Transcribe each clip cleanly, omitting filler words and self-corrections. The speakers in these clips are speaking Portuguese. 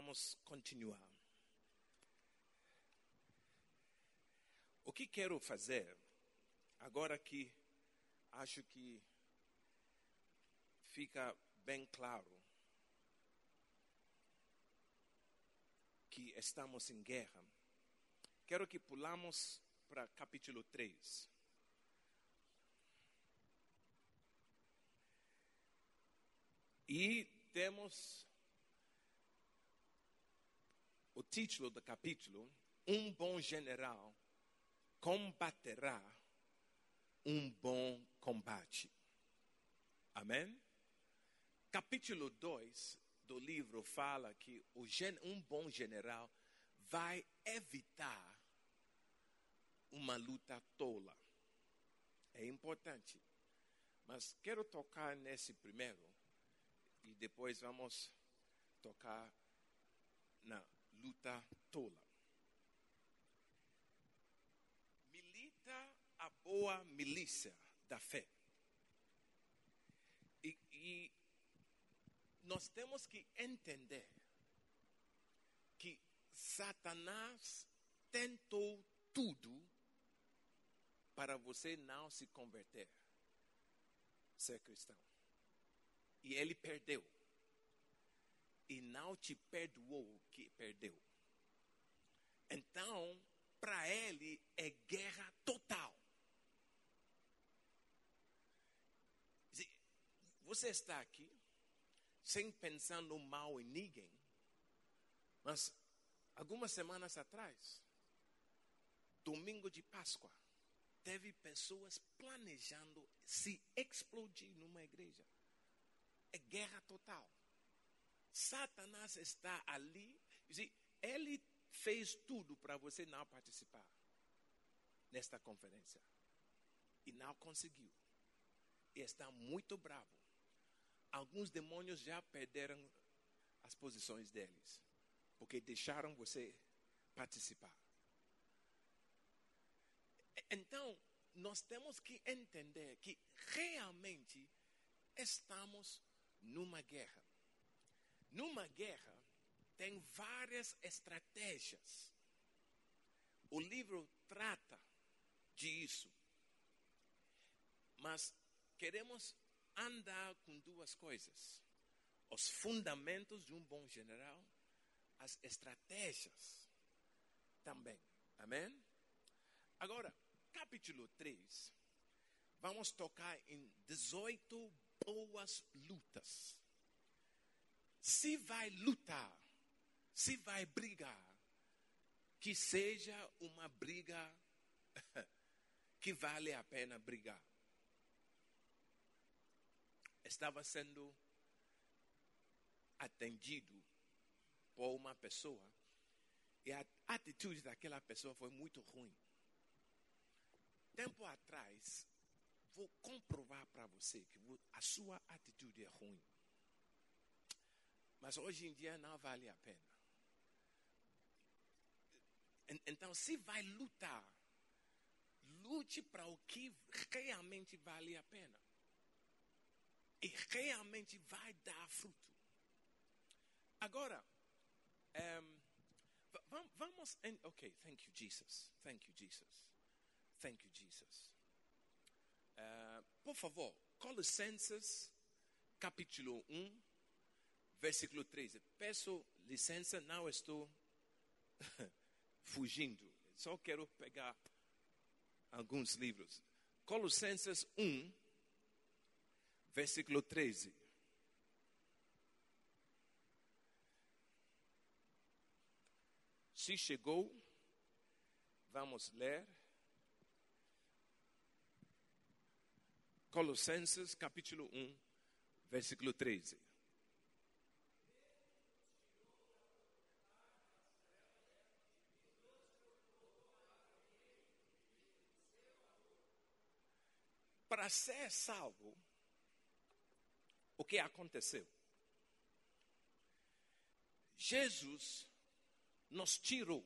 vamos continuar. O que quero fazer, agora que acho que fica bem claro que estamos em guerra, quero que pulamos para capítulo 3. E temos o título do capítulo: Um bom general combaterá um bom combate. Amém? Capítulo 2 do livro fala que um bom general vai evitar uma luta tola. É importante. Mas quero tocar nesse primeiro e depois vamos tocar na luta tola. Milita a boa milícia da fé. E nós temos que entender que Satanás tentou tudo para você não se converter, ser cristão. E ele perdeu. E não te perdoou que perdeu. Então, para ele é guerra total. Você está aqui sem pensar no mal em ninguém. Mas algumas semanas atrás, domingo de Páscoa, teve pessoas planejando se explodir numa igreja. É guerra total. Satanás está ali. Ele fez tudo para você não participar nesta conferência. E não conseguiu. E está muito bravo. Alguns demônios já perderam as posições deles. Porque deixaram você participar. Então, nós temos que entender que realmente estamos numa guerra. Numa guerra, tem várias estratégias. O livro trata disso. Mas queremos andar com duas coisas: os fundamentos de um bom general, as estratégias também. Amém? Agora, capítulo 3, vamos tocar em 18 boas lutas. Se vai lutar, se vai brigar, que seja uma briga que vale a pena brigar. Estava sendo atendido por uma pessoa e a atitude daquela pessoa foi muito ruim. Tempo atrás, vou comprovar para você que a sua atitude é ruim. Mas hoje em dia não vale a pena. Então, se vai lutar, lute para o que realmente vale a pena. E realmente vai dar fruto. Agora, vamos... Ok, thank you, Jesus. Thank you, Jesus. Thank you, Jesus. Por favor, Colossenses, capítulo 1, versículo 13. Peço licença, não estou fugindo. Só quero pegar alguns livros. Colossenses 1, versículo 13. Se chegou, vamos ler. Colossenses, capítulo 1, versículo 13. Para ser salvo, o que aconteceu? Jesus nos tirou.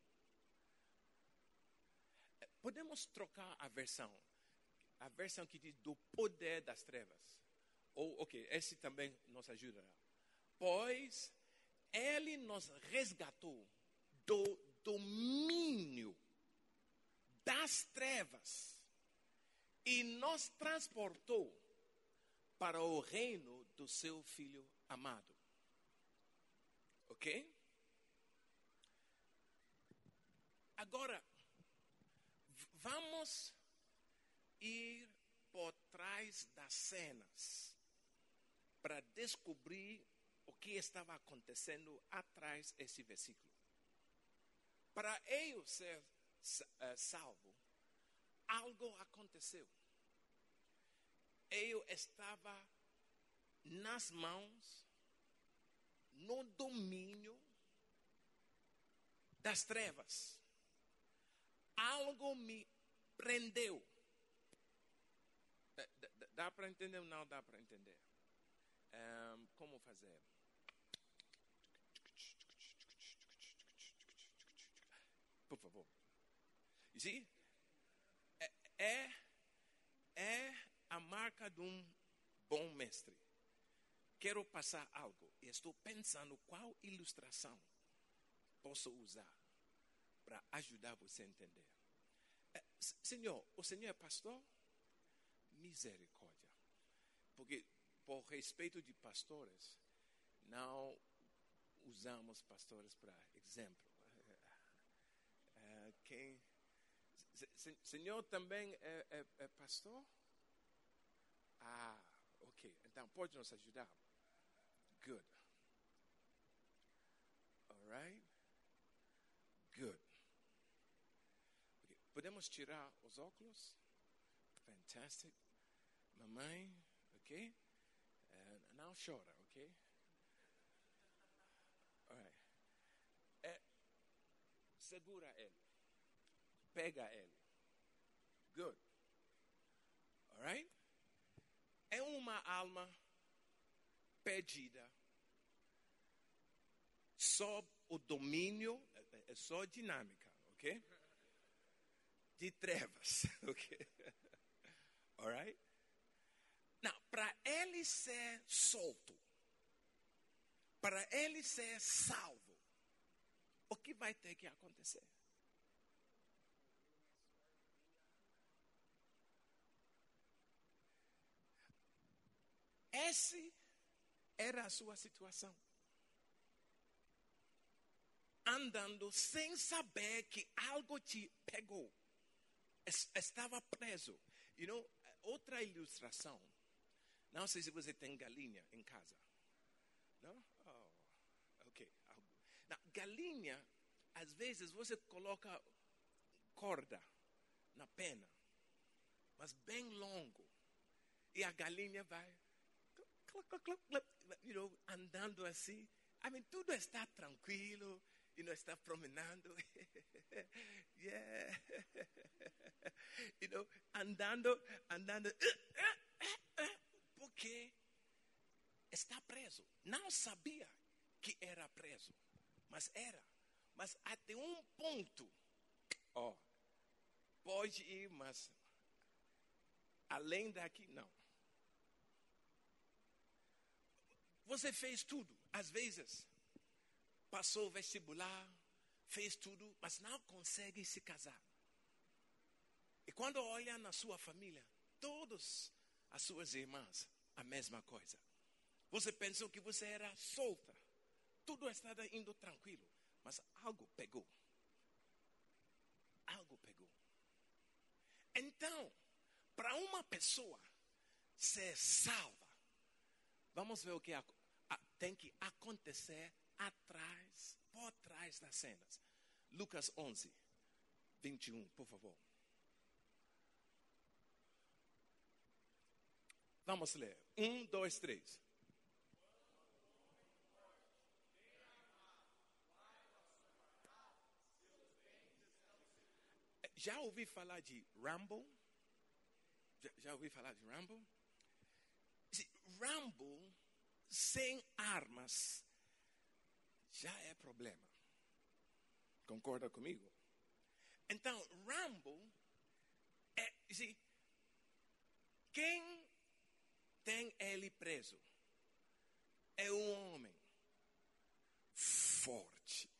Podemos trocar a versão que diz do poder das trevas. Ou, ok, esse também nos ajudará. Pois Ele nos resgatou do domínio das trevas e nos transportou para o reino do seu Filho amado. Ok? Agora, vamos ir por trás das cenas para descobrir o que estava acontecendo atrás desse versículo. Para eu ser salvo, algo aconteceu. Eu estava nas mãos, no domínio das trevas. Algo me prendeu. Dá para entender ou não dá para entender? Como fazer? Por favor. You see? É a marca de um bom mestre. Quero passar algo e estou pensando qual ilustração posso usar para ajudar você a entender. Senhor, o Senhor é pastor? Misericórdia. Porque, por respeito de pastores, não usamos pastores para exemplo. Senhor também é pastor? Ok. Então, pode nos ajudar? Good. All right? Good. Okay. Podemos tirar os óculos? Fantastic. Mamãe, ok? Não chora, ok? All right. Segura ele. Pega ele. Good. All right? É uma alma perdida sob o domínio, é só dinâmica, ok? De trevas, ok? All right? Não, para ele ser solto, para ele ser salvo, o que vai ter que acontecer? Essa era a sua situação. Andando sem saber que algo te pegou. Estava preso. You know, outra ilustração. Não sei se você tem galinha em casa. Não? Oh, ok. Na galinha, às vezes você coloca corda na pena, mas bem longo. E a galinha vai andando assim. Tudo está tranquilo. E não está promenando. Yeah. Andando. Porque está preso. Não sabia que era preso. Mas era. Mas até um ponto. Pode ir, mas além daqui, não. Você fez tudo. Às vezes, passou o vestibular, fez tudo, mas não consegue se casar. E quando olha na sua família, todas as suas irmãs, a mesma coisa. Você pensou que você era solta. Tudo estava indo tranquilo, mas algo pegou. Algo pegou. Então, para uma pessoa ser salva, vamos ver o que tem que acontecer por trás das cenas. Lucas 11, 21, por favor. Vamos ler. 1, 2, 3. Já ouvi falar de Rambo? Já ouvi falar de Rambo? Rambo, sem armas, já é problema. Concorda comigo? Então, Rambo quem tem ele preso é um homem forte.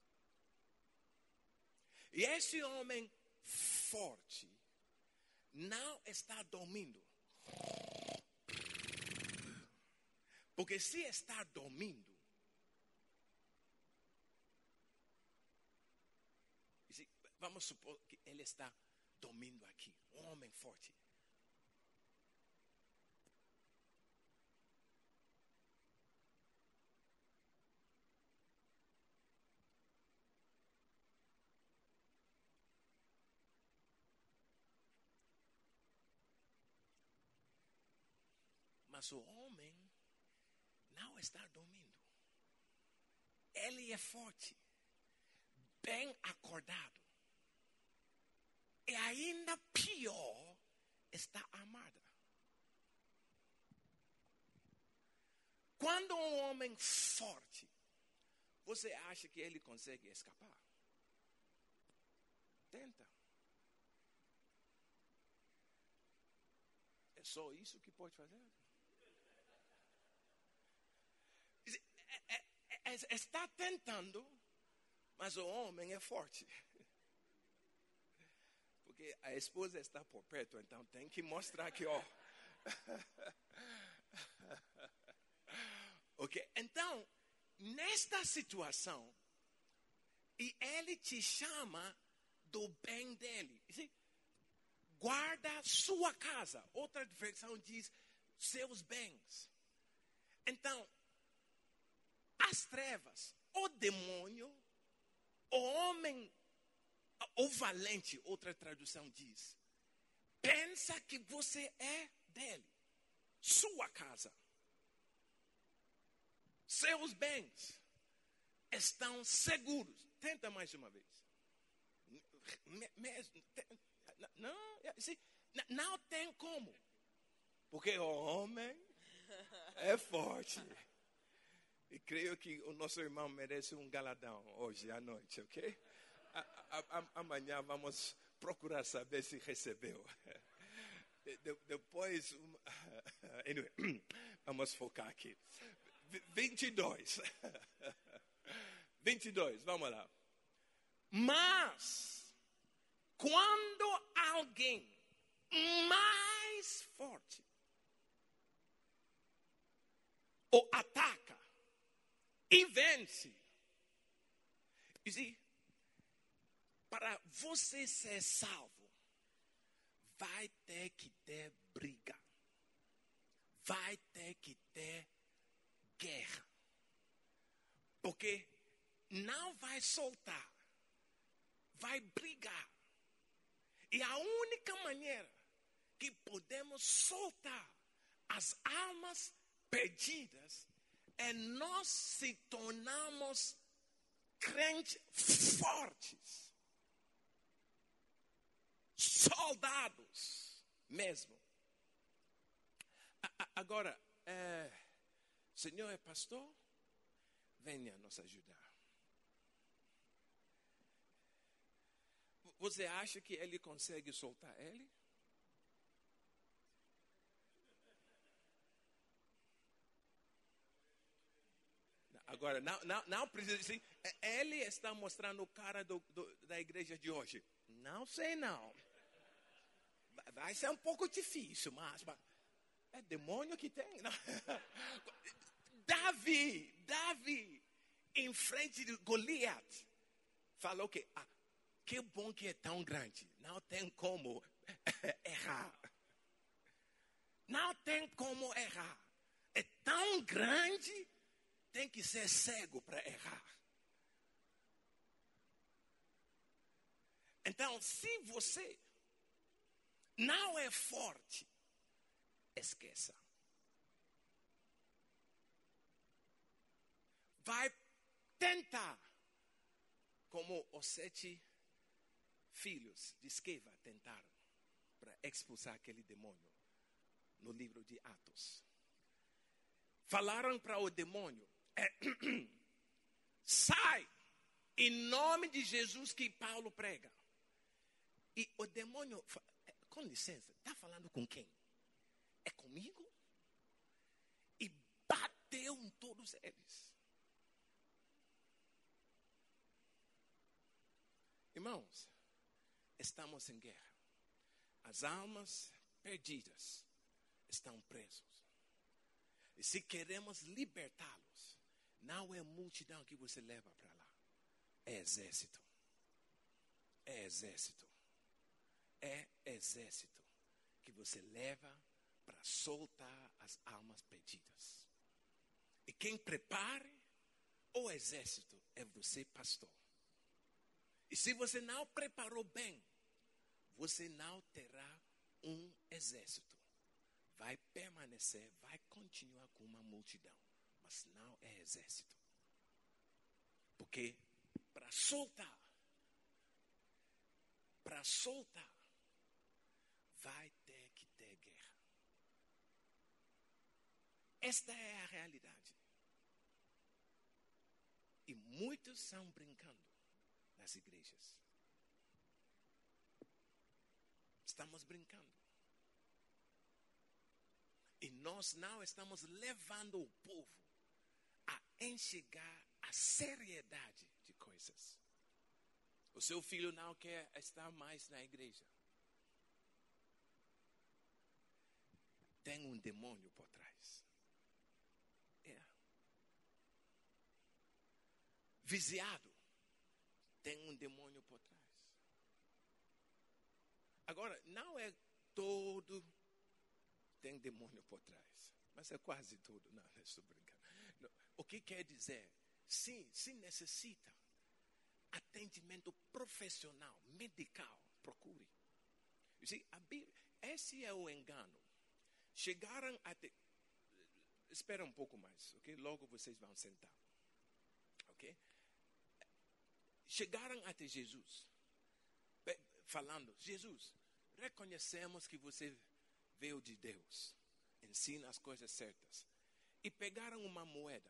E esse homem forte não está dormindo. Porque se está dormindo, vamos supor que ele está dormindo aqui, um homem forte. Mas o homem não está dormindo. Ele é forte, bem acordado. E ainda pior, está armada. Quando um homem forte, você acha que ele consegue escapar? Tenta. É só isso que pode fazer? Está tentando, mas o homem é forte. Porque a esposa está por perto, então tem que mostrar que, ó. Ok? Então, nesta situação, e ele te chama do bem dele. Guarda sua casa. Outra versão diz seus bens. Então, as trevas, o demônio, o homem, o valente, outra tradução diz, pensa que você é dele, sua casa, seus bens estão seguros. Tenta mais uma vez. Não tem como, porque o homem é forte. E creio que o nosso irmão merece um galadão hoje à noite, ok? Amanhã vamos procurar saber se recebeu. Depois, anyway, vamos focar aqui. 22. 22, vamos lá. Mas, quando alguém mais forte o ataca e vence, para você ser salvo, vai ter que ter briga, vai ter que ter guerra, porque não vai soltar, vai brigar. E a única maneira que podemos soltar as almas perdidas é nós se tornarmos crentes fortes, soldados mesmo. Agora, Senhor é pastor, venha nos ajudar. Você acha que ele consegue soltar ele? Agora, não precisa dizer. Ele está mostrando o cara da igreja de hoje. Não sei não. Vai ser um pouco difícil, mas é demônio que tem. Não. Davi, em frente de Goliat, falou que que bom que é tão grande. Não tem como errar. Não tem como errar. É tão grande, tem que ser cego para errar. Então, se você não é forte, esqueça. Vai tentar, como os 7 filhos de Esqueva tentaram para expulsar aquele demônio no livro de Atos. Falaram para o demônio, sai em nome de Jesus que Paulo prega. E o demônio, com licença, está falando com quem? É comigo? E bateu em todos eles. Irmãos, estamos em guerra. As almas perdidas estão presas. E se queremos libertá-los, não é multidão que você leva para lá. É exército. É exército. É exército que você leva para soltar as almas perdidas. E quem prepare o exército é você, pastor. E se você não preparou bem, você não terá um exército. Vai permanecer, vai continuar com uma multidão, mas não é exército. Porque para soltar, vai ter que ter guerra. Esta é a realidade. E muitos estão brincando nas igrejas. Estamos brincando. E nós não estamos levando o povo a enxergar a seriedade de coisas. O seu filho não quer estar mais na igreja. Tem um demônio por trás. Viciado. Tem um demônio por trás. Agora, não é todo tem demônio por trás. Mas é quase tudo. Não, estou brincando. Não. O que quer dizer? Sim, se necessita atendimento profissional, medical, procure. Esse é o engano. Chegaram até... Espera um pouco mais, ok? Logo vocês vão sentar. Ok? Chegaram até Jesus, falando, Jesus, reconhecemos que você veio de Deus, ensina as coisas certas. E pegaram uma moeda.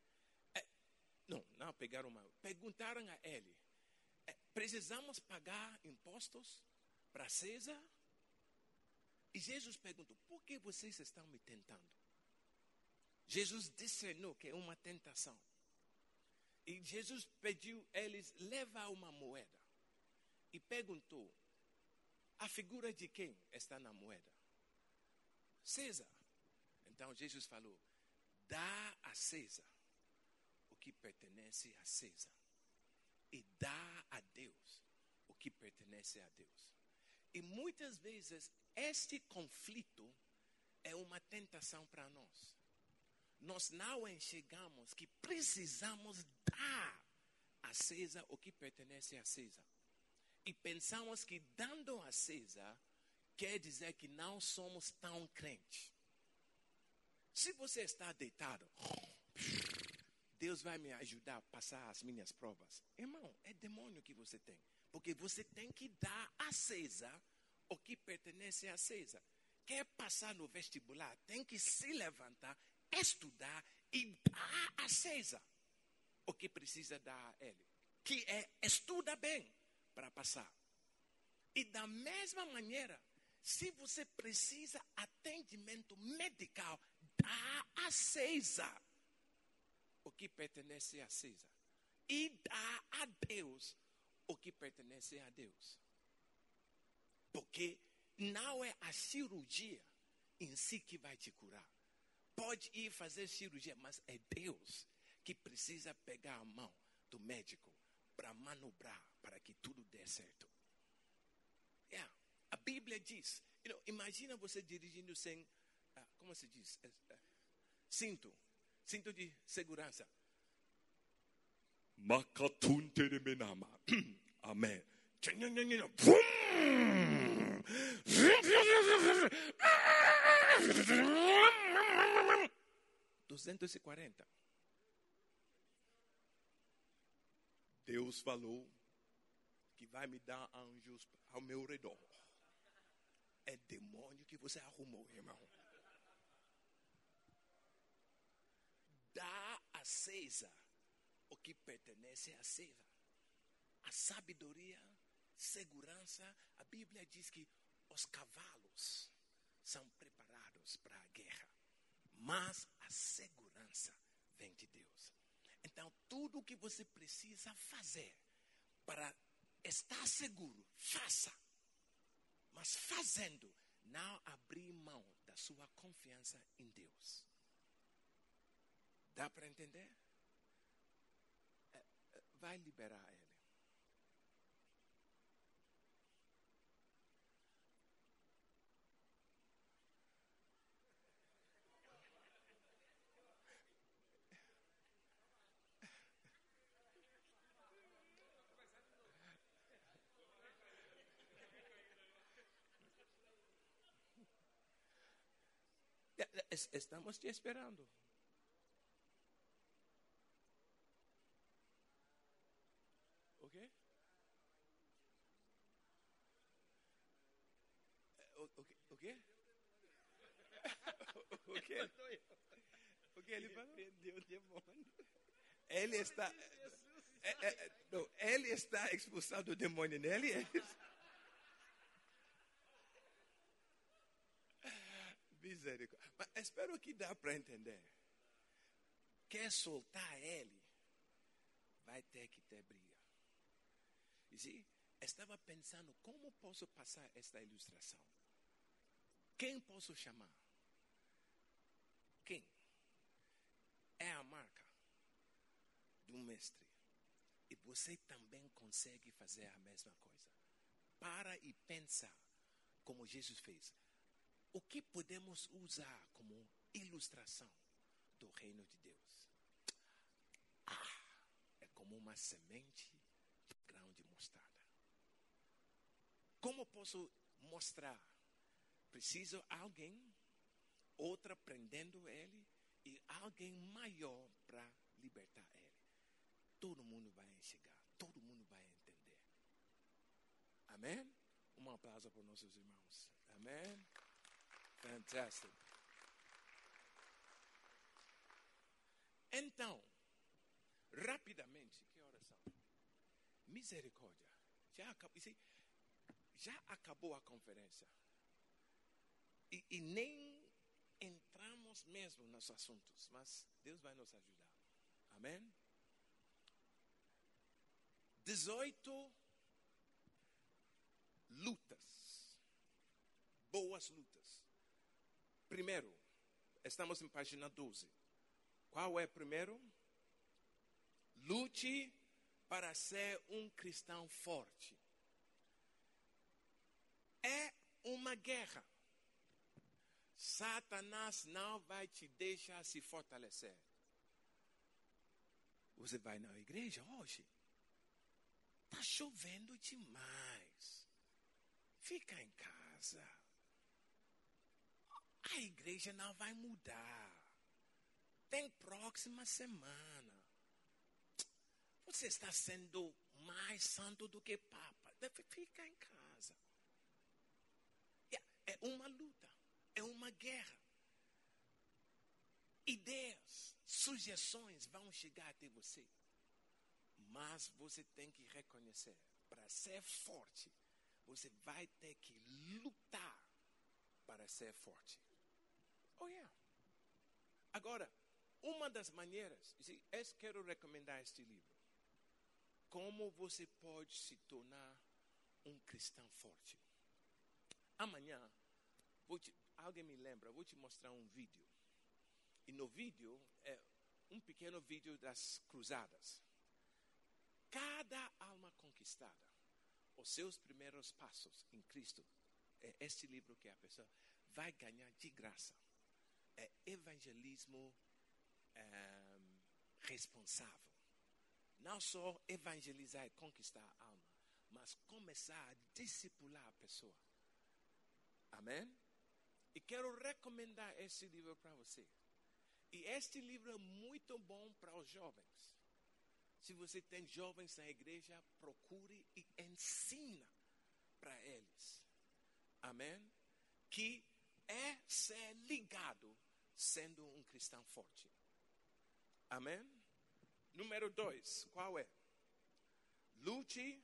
Não pegaram uma moeda. Perguntaram a ele, precisamos pagar impostos para César? E Jesus perguntou, por que vocês estão me tentando? Jesus discernou que é uma tentação. E Jesus pediu a eles levar uma moeda. E perguntou, a figura de quem está na moeda? César. Então Jesus falou, dá a César o que pertence a César. E dá a Deus o que pertence a Deus. E muitas vezes este conflito é uma tentação para nós. Nós não enxergamos que precisamos dar a César o que pertence a César. E pensamos que dando a César quer dizer que não somos tão crentes. Se você está deitado, Deus vai me ajudar a passar as minhas provas. Irmão, é demônio que você tem. Porque você tem que dar a César o que pertence a César. Quer passar no vestibular, tem que se levantar, estudar e dar a César o que precisa dar a ele. Que é, estuda bem para passar. E da mesma maneira, se você precisa atendimento medical, dá a César o que pertence a César. E dá a Deus o que pertence a Deus. Porque não é a cirurgia em si que vai te curar. Pode ir fazer cirurgia, mas é Deus que precisa pegar a mão do médico para manobrar, para que tudo dê certo. A Bíblia diz, imagina você dirigindo sem, como se diz? Cinto de segurança. Amém. 240. Deus falou que vai me dar anjos ao meu redor. É demônio que você arrumou, irmão. Dá a César o que pertence a César. A sabedoria, segurança. A Bíblia diz que os cavalos são preparados para a guerra. Mas a segurança vem de Deus. Então, tudo o que você precisa fazer para está seguro, faça. Mas fazendo, não abrir mão da sua confiança em Deus. Dá para entender? Vai liberar ele. Estamos te esperando. ¿Ok? ¿O quê? O quê? O que ele falou? Ele está... não, ele está expulsando o demônio nele. Misericórdia. Mas espero que dá para entender. Quer soltar ele, vai ter que ter briga. E se estava pensando como posso passar esta ilustração. Quem posso chamar? Quem? É a marca do mestre. E você também consegue fazer a mesma coisa. Para e pensa como Jesus fez. O que podemos usar como ilustração do reino de Deus? É como uma semente de grão de mostarda. Como posso mostrar? Preciso alguém, outra prendendo ele e alguém maior para libertar ele. Todo mundo vai enxergar, todo mundo vai entender. Amém? Um aplauso para nossos irmãos. Amém? Fantástico. Então, rapidamente, que horas são? Misericórdia. Já acabou a conferência. E nem entramos mesmo nos assuntos, mas Deus vai nos ajudar. Amém? 18 lutas. Boas lutas. Primeiro, estamos em página 12. Qual é primeiro? Lute para ser um cristão forte. É uma guerra. Satanás não vai te deixar se fortalecer. Você vai na igreja hoje. Está chovendo demais. Fica em casa. A igreja não vai mudar. Tem próxima semana. Você está sendo mais santo do que Papa. Deve ficar em casa. É uma luta. É uma guerra. Ideias, sugestões vão chegar até você. Mas você tem que reconhecer. Para ser forte, você vai ter que lutar para ser forte. Oh, yeah. Agora, uma das maneiras, quero recomendar este livro. Como você pode se tornar um cristão forte. Amanhã, alguém me lembra, vou te mostrar um vídeo. E no vídeo, é um pequeno vídeo das cruzadas. Cada alma conquistada, os seus primeiros passos em Cristo, é este livro que a pessoa vai ganhar de graça. É evangelismo responsável. Não só evangelizar e conquistar a alma, mas começar a discipular a pessoa. Amém? E quero recomendar este livro para você. E este livro é muito bom para os jovens. Se você tem jovens na igreja, procure e ensina para eles. Amém? Que é ser ligado sendo um cristão forte. Amém? Número 2, qual é? Lute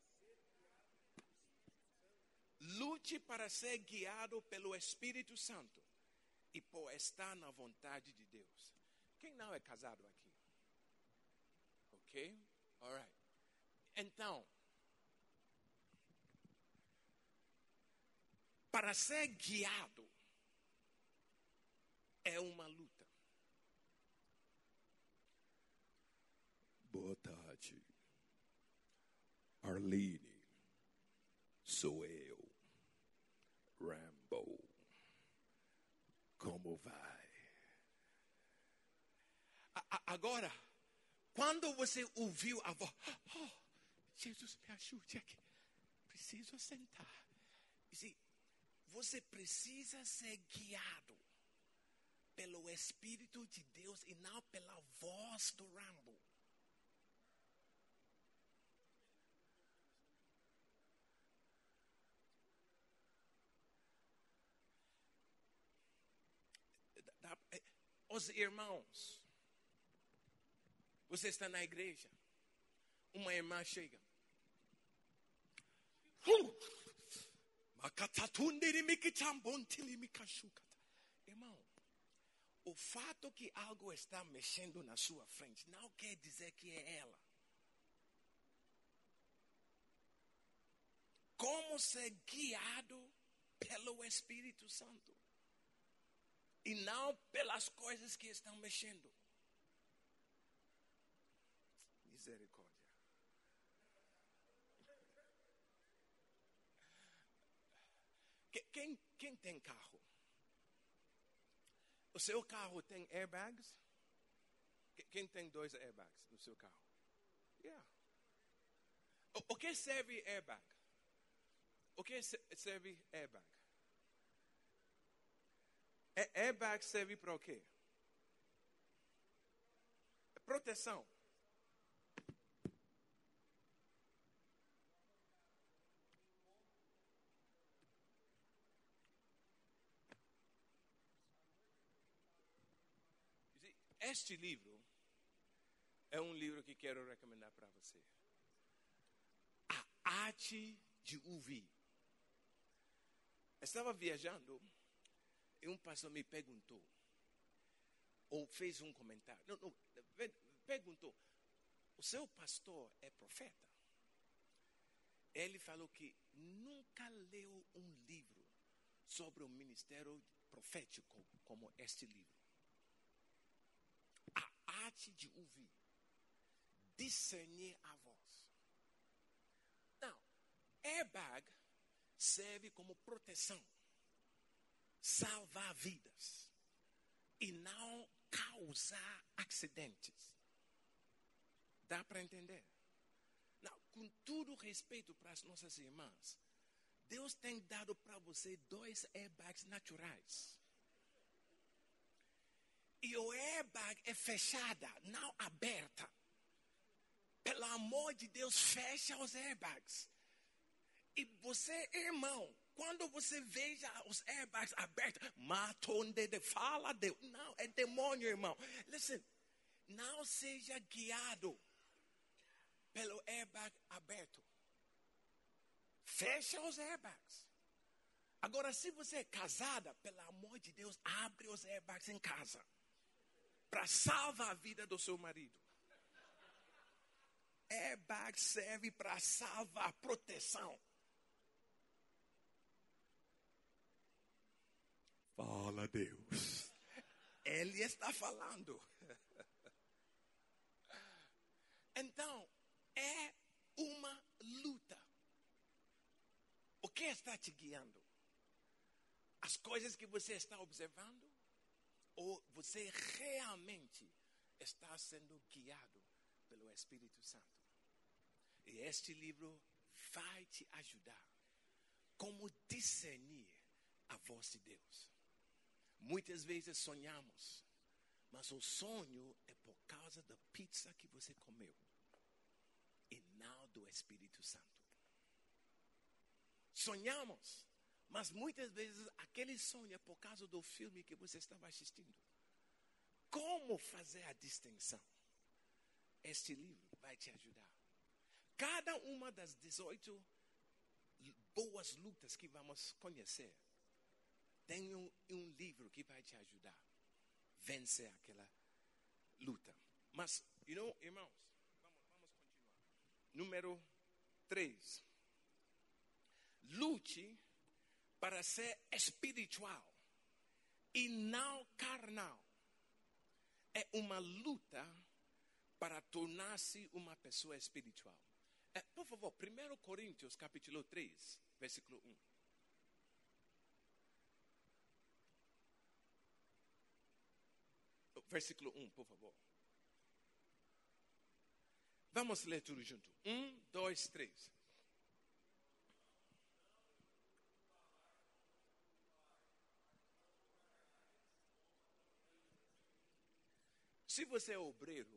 para ser guiado pelo Espírito Santo e por estar na vontade de Deus. Quem não é casado aqui? Ok? Alright. Então, para ser guiado é uma luta. Boa tarde. Arlene, sou eu, Rambo. Como vai? Agora, quando você ouviu a voz, oh, Jesus me ajude aqui, preciso sentar. Você precisa ser guiado pelo Espírito de Deus e não pela voz do Rambo. Os irmãos, você está na igreja, uma irmã chega. Irmão, o fato que algo está mexendo na sua frente não quer dizer que é ela. Como ser guiado pelo Espírito Santo e não pelas coisas que estão mexendo. Misericórdia. Quem tem carro? O seu carro tem airbags? Quem tem 2 airbags no seu carro? Yeah. O que serve airbag? O que serve airbag? Airbag serve para o quê? Proteção. Este livro é um livro que quero recomendar para você. A arte de ouvir. Estava viajando e um pastor me perguntou, ou fez um comentário. Não, perguntou, o seu pastor é profeta? Ele falou que nunca leu um livro sobre o ministério profético como este livro. A arte de ouvir, discernir a voz. Não, airbag serve como proteção, salvar vidas e não causar acidentes. Dá para entender? Não, com todo respeito para as nossas irmãs, Deus tem dado para você 2 airbags naturais. E o airbag é fechada, não aberta. Pelo amor de Deus, fecha os airbags. E você, irmão, quando você veja os airbags abertos, fala Deus. Não, é demônio, irmão. Listen, não seja guiado pelo airbag aberto. Fecha os airbags. Agora, se você é casada, pelo amor de Deus, abre os airbags em casa. Para salvar a vida do seu marido. Airbag serve para salvar, proteção. Fala, Deus. Ele está falando. Então, é uma luta. O que está te guiando? As coisas que você está observando? Ou você realmente está sendo guiado pelo Espírito Santo? E este livro vai te ajudar como discernir a voz de Deus. Muitas vezes sonhamos, mas o sonho é por causa da pizza que você comeu e não do Espírito Santo. Sonhamos, mas muitas vezes aquele sonho é por causa do filme que você estava assistindo. Como fazer a distinção? Este livro vai te ajudar. Cada uma das 18 boas lutas que vamos conhecer, tem um livro que vai te ajudar a vencer aquela luta. Mas, irmãos, vamos continuar. Número 3. Lute para ser espiritual e não carnal. É uma luta para tornar-se uma pessoa espiritual. Por favor, 1 Coríntios capítulo 3, versículo 1. Versículo 1, por favor. Vamos ler tudo junto. 1, 2, 3. Se você é obreiro,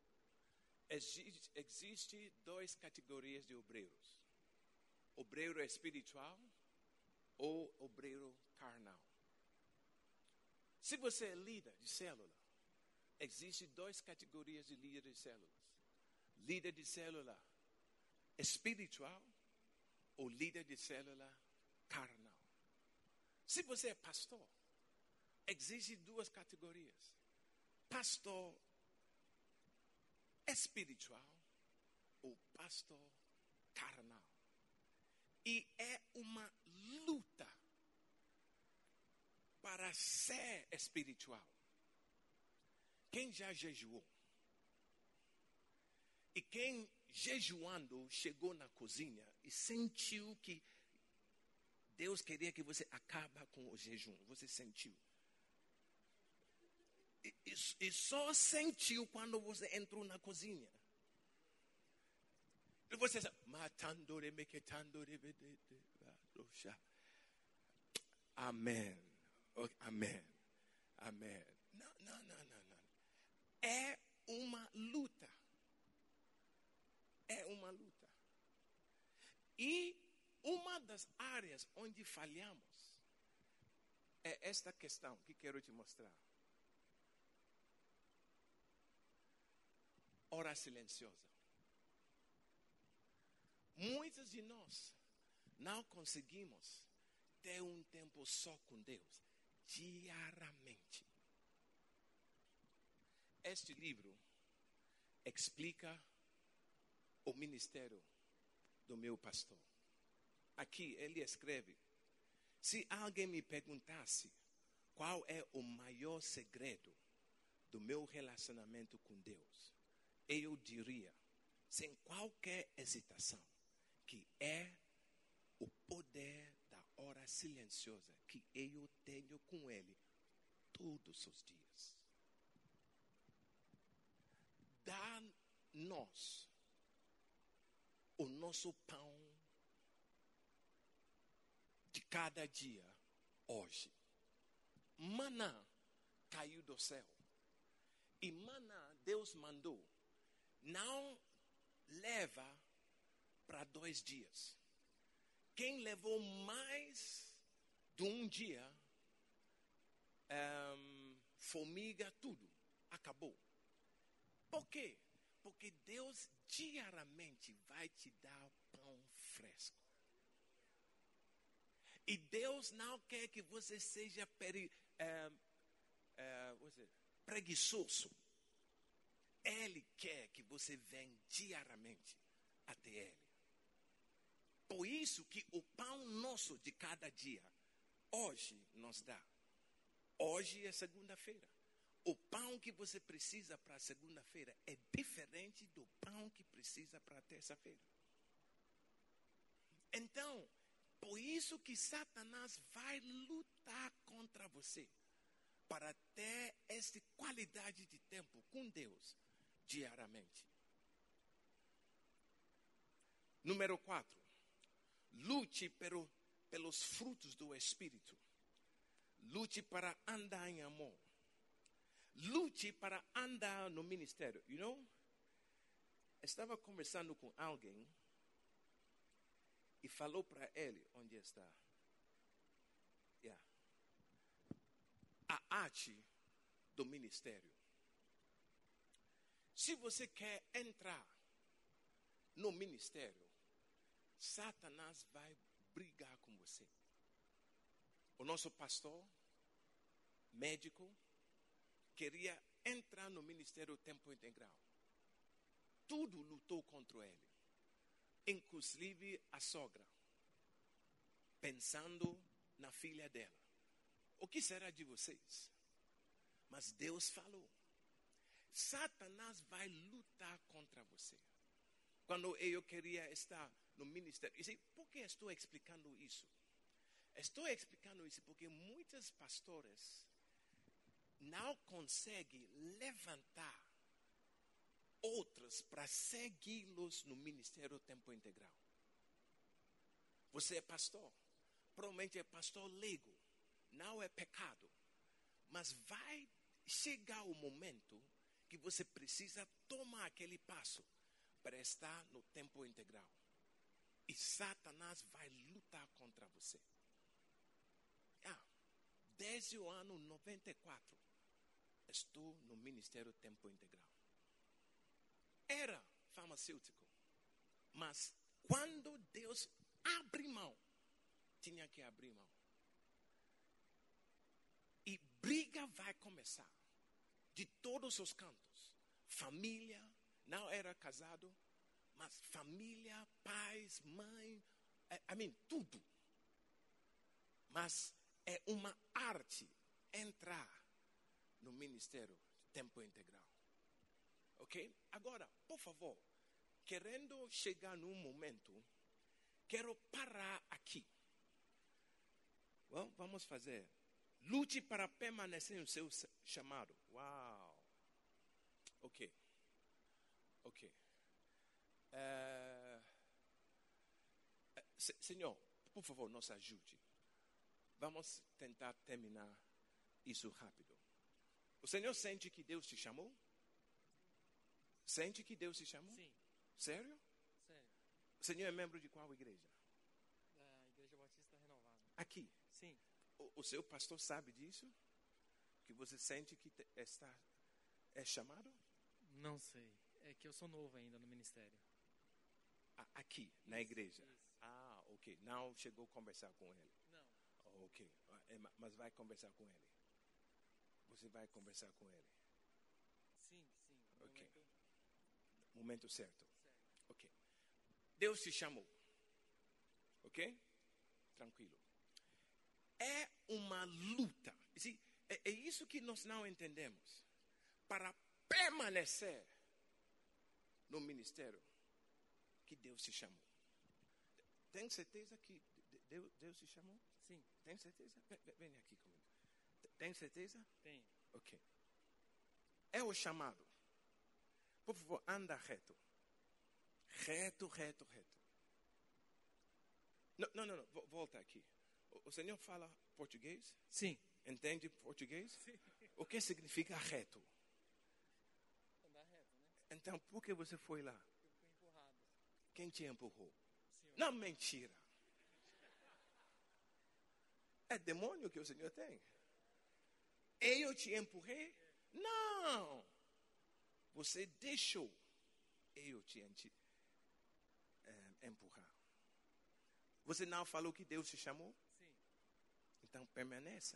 existe duas categorias de obreiros. Obreiro espiritual ou obreiro carnal. Se você é líder de célula, existem duas categorias de líder de células. Líder de célula espiritual ou líder de célula carnal. Se você é pastor, existem duas categorias. Pastor espiritual ou pastor carnal. E é uma luta para ser espiritual. Quem já jejuou? E quem jejuando chegou na cozinha e sentiu que Deus queria que você acabe com o jejum. Você sentiu. E só sentiu quando você entrou na cozinha. E você sabe, amém. Amém. Amém. Não. É uma luta. É uma luta. E uma das áreas onde falhamos é esta questão que quero te mostrar. Hora silenciosa. Muitos de nós não conseguimos ter um tempo só com Deus, diariamente. Este livro explica o ministério do meu pastor. Aqui ele escreve: se alguém me perguntasse qual é o maior segredo do meu relacionamento com Deus, eu diria, sem qualquer hesitação, que é o poder da hora silenciosa que eu tenho com Ele todos os dias. Dá-nos o nosso pão de cada dia hoje. Maná caiu do céu. E maná Deus mandou. Não leva para 2 dias. Quem levou mais de um dia, formiga, tudo, acabou. Por quê? Porque Deus diariamente vai te dar pão fresco. E Deus não quer que você seja preguiçoso. Ele quer que você venha diariamente até Ele. Por isso que o pão nosso de cada dia, hoje nos dá. Hoje é segunda-feira. O pão que você precisa para segunda-feira é diferente do pão que precisa para terça-feira. Então, por isso que Satanás vai lutar contra você, para ter essa qualidade de tempo com Deus diariamente. Número 4. Lute pelos frutos do Espírito. Lute para andar em amor. Lute para andar no ministério. Estava conversando com alguém e falou para ele onde está. A arte do ministério. Se você quer entrar no ministério, Satanás vai brigar com você. O nosso pastor, médico, queria entrar no ministério tempo integral. Tudo lutou contra ele. Inclusive a sogra. Pensando na filha dela. O que será de vocês? Mas Deus falou. Satanás vai lutar contra você. Quando eu queria estar no ministério, e por que estou explicando isso? Estou explicando isso porque muitos pastores não conseguem levantar outros para segui-los no ministério tempo integral. Você é pastor, provavelmente é pastor leigo, não é pecado, mas vai chegar o momento que você precisa tomar aquele passo para estar no tempo integral. E Satanás vai lutar contra você. Desde o ano 94, estou no ministério tempo integral. Era farmacêutico, mas quando Deus abre mão, tinha que abrir mão. E briga vai começar, de todos os cantos. Família, não era casado, mas família, pais, mãe, tudo. Mas é uma arte entrar no ministério tempo integral. Ok? Agora, por favor, querendo chegar num momento, quero parar aqui. Well, vamos fazer. Lute para permanecer no seu chamado. Uau! Ok. Senhor, por favor, nos ajude. Vamos tentar terminar isso rápido. O Senhor sente que Deus te chamou? Sente que Deus te chamou? Sim. Sério? Sério. O Senhor é membro de qual igreja? Da Igreja Batista Renovada. Aqui. Sim. O seu pastor sabe disso? Que você sente que é chamado? Não sei. É que eu sou novo ainda no ministério. Aqui, na igreja? Isso. Ok. Não chegou a conversar com ele? Não. Ok. Mas vai conversar com ele? Você vai conversar com ele? Sim. Ok. Momento certo. Ok. Deus te chamou. Ok? Tranquilo. É uma luta. É isso que nós não entendemos. Para permanecer no ministério que Deus te chamou. Tem certeza que Deus te chamou? Sim. Tem certeza? Vem aqui comigo. Tem certeza? Tenho. Ok. É o chamado. Por favor, anda reto. Reto. Não. Volta aqui. O senhor fala português? Sim. Entende português? Sim. O que significa reto? Andar reto, né? Então, por que você foi lá? Eu fui empurrado. Quem te empurrou? Senhor. Não, mentira. É demônio que o senhor tem? Eu te empurrei? Não. Você deixou eu te empurrar. Você não falou que Deus te chamou? Sim. Então permaneça.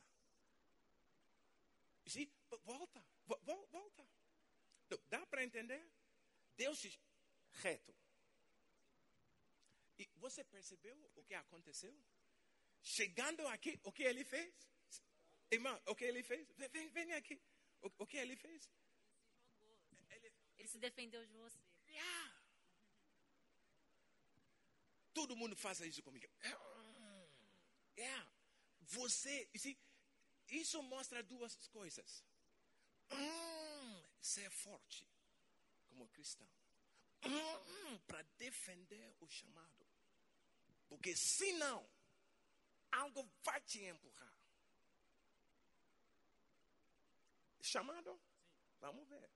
Volta. Dá para entender? Deus te reto. E você percebeu o que aconteceu? Chegando aqui, o que ele fez? Irmã, o que ele fez? Vem aqui. O que ele fez? Ele se defendeu de você. Yeah. Todo mundo faz isso comigo. Yeah. Você, isso mostra duas coisas. Ser forte como cristão. Para defender o chamado. Porque senão, algo vai te empurrar. Chamado? Sim. Vamos ver.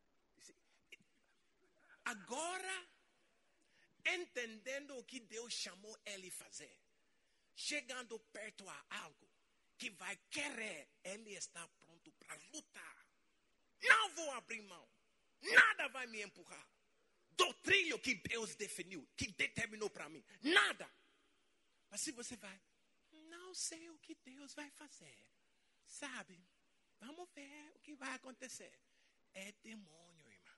Agora, entendendo o que Deus chamou ele fazer, chegando perto a algo que vai querer, ele está pronto para lutar. Não vou abrir mão. Nada vai me empurrar. Do trilho que Deus definiu, que determinou para mim. Nada. Mas se você vai, não sei o que Deus vai fazer. Sabe? Vamos ver o que vai acontecer. É demônio, irmã.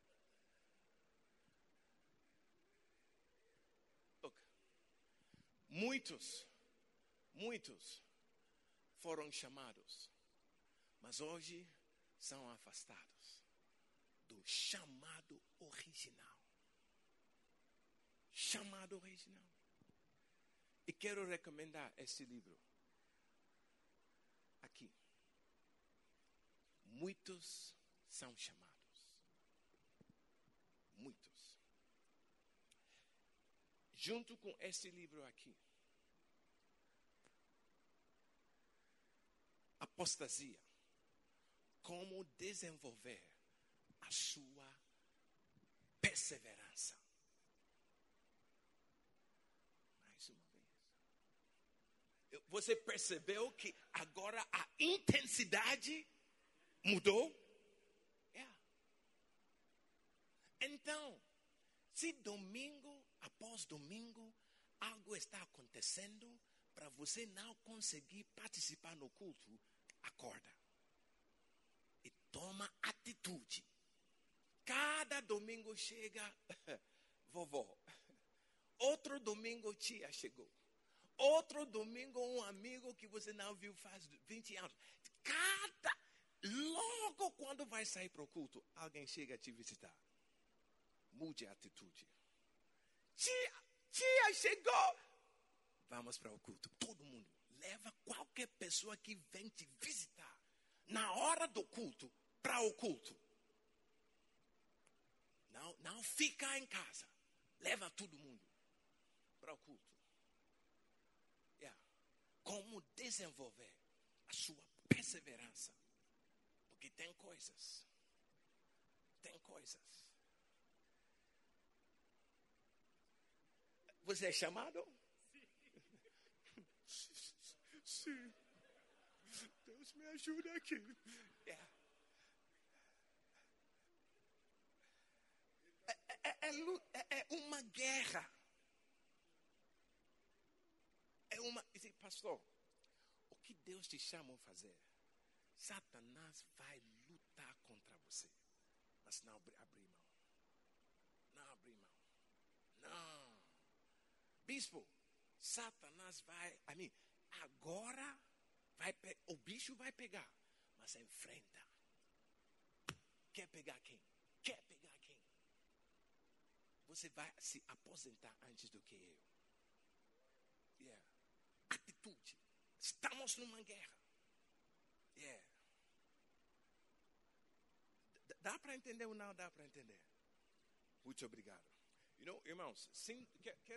Look, Muitos foram chamados, mas hoje são afastados do chamado original. Chamado original. E quero recomendar esse livro. Aqui. Muitos são chamados. Muitos. Junto com esse livro aqui. Apostasia. Como desenvolver a sua perseverança. Mais uma vez. Você percebeu que agora a intensidade mudou? Então, se domingo após domingo algo está acontecendo para você não conseguir participar no culto, acorda e toma atitude. Cada domingo chega vovó. Outro domingo tia chegou. Outro domingo um amigo que você não viu faz 20 anos. Logo quando vai sair para o culto, alguém chega a te visitar. Mude a atitude. Tia chegou. Vamos para o culto. Todo mundo. Leva qualquer pessoa que vem te visitar. Na hora do culto, para o culto. Não fica em casa. Leva todo mundo para o culto. Como desenvolver a sua perseverança. Porque tem coisas. Você é chamado? Sim. Deus me ajuda aqui. É uma guerra. Pastor, o que Deus te chama a fazer? Satanás vai lutar contra você. Mas não abrir mão. Não abrir mão. Não. Bispo, Satanás vai, agora o bicho vai pegar, mas enfrenta. Quer pegar quem? Você vai se aposentar antes do que eu. Atitude. Estamos numa guerra. Dá para entender ou não dá para entender? Muito obrigado. Irmãos, sim,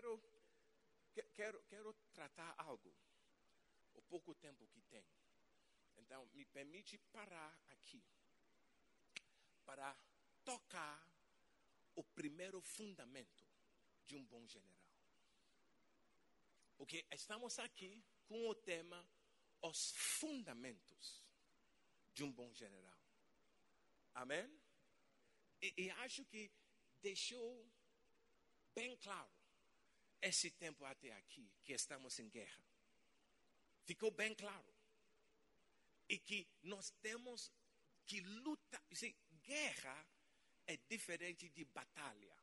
quero tratar algo. O pouco tempo que tem. Então, me permite parar aqui. Para tocar o primeiro fundamento de um bom general. Porque estamos aqui com o tema os fundamentos de um bom general. Amém? E acho que deixou bem claro esse tempo até aqui que estamos em guerra. Ficou bem claro. E que nós temos que lutar. Guerra é diferente de batalha.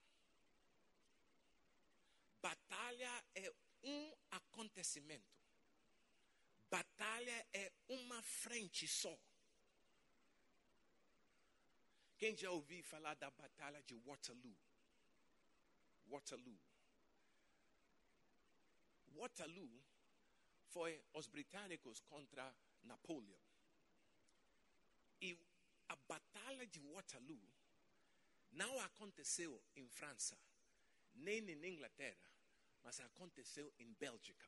Batalha é um acontecimento. Batalha é uma frente só. Quem já ouviu falar da batalha de Waterloo? Waterloo foi os britânicos contra Napoleão. E a batalha de Waterloo não aconteceu em França, nem em Inglaterra, mas aconteceu em Bélgica.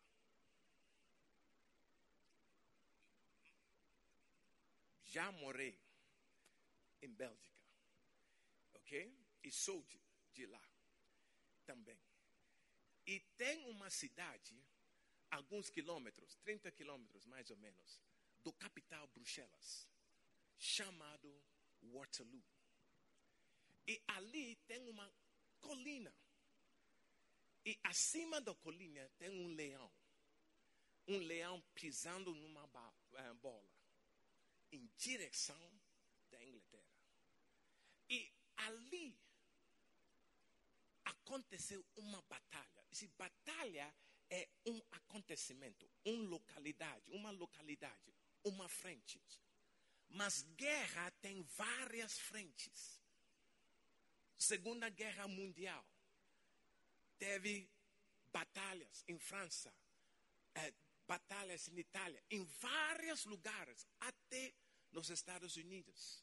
Já morei em Bélgica, ok? E sou de lá também. E tem uma cidade, alguns quilômetros, 30 quilômetros mais ou menos, do capital Bruxelas, chamado Waterloo. E ali tem uma colina. E acima da colina tem um leão. Um leão pisando numa bola. Em direção da Inglaterra. E ali aconteceu uma batalha. Essa batalha é um acontecimento, uma localidade, uma frente. Mas guerra tem várias frentes. Segunda Guerra Mundial, teve batalhas em França, batalhas em Itália, em vários lugares, até nos Estados Unidos.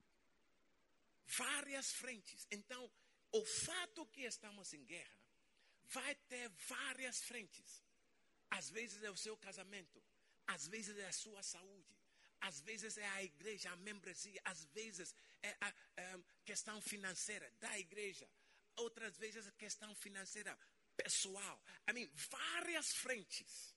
Várias frentes. Então, o fato que estamos em guerra vai ter várias frentes. Às vezes é o seu casamento, às vezes é a sua saúde, às vezes é a igreja, a membresia, às vezes é a questão financeira da igreja, outras vezes a questão financeira pessoal. Várias frentes.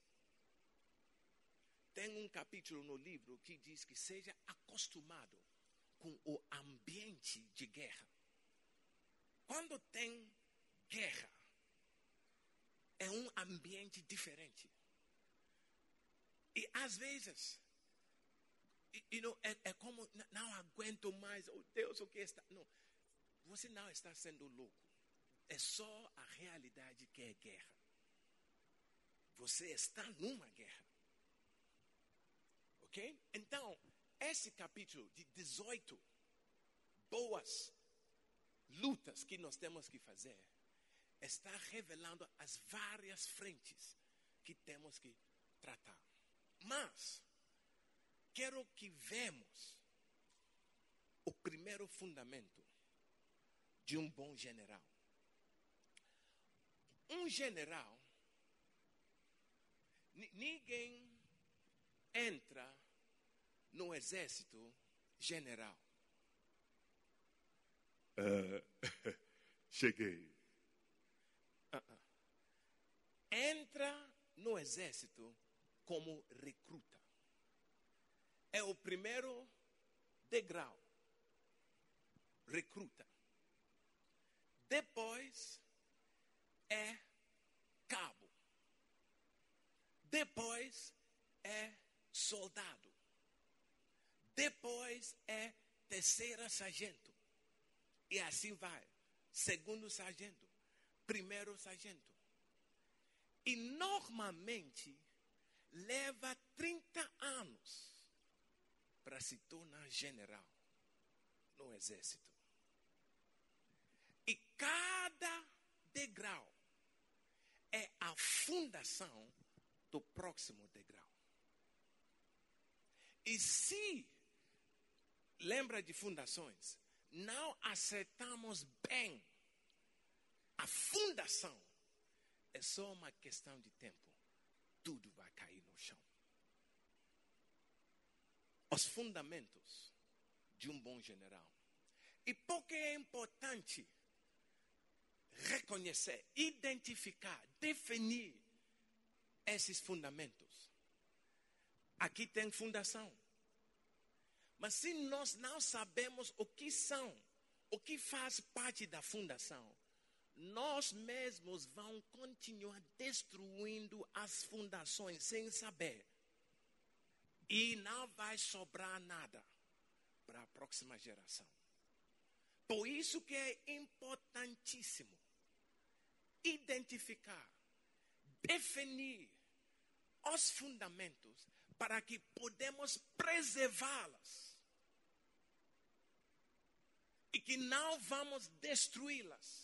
Tem um capítulo no livro que diz que seja acostumado com o ambiente de guerra. Quando tem guerra, é um ambiente diferente. E às vezes, é como, não aguento mais, oh Deus, o que está... Não, você não está sendo louco. É só a realidade que é guerra. Você está numa guerra. Ok? Então, esse capítulo de 18 boas lutas que nós temos que fazer está revelando as várias frentes que temos que tratar. Mas quero que vemos o primeiro fundamento de um bom general. Um general, ninguém entra no exército general. Cheguei. Entra no exército como recruta. É o primeiro degrau. Recruta. Depois é cabo. Depois é soldado. Depois é terceira sargento. E assim vai. Segundo sargento. Primeiro sargento. E normalmente leva 30 anos para se tornar general no exército. E cada degrau é a fundação do próximo degrau. E se, lembra de fundações, não acertamos bem a fundação, é só uma questão de tempo. Tudo vai cair no chão. Os fundamentos de um bom general. E por que é importante reconhecer, identificar, definir esses fundamentos? Aqui tem fundação. Mas se nós não sabemos o que são, o que faz parte da fundação, nós mesmos vamos continuar destruindo as fundações sem saber. E não vai sobrar nada para a próxima geração. Por isso que é importantíssimo identificar, definir os fundamentos para que podemos preservá-las. E que não vamos destruí-las.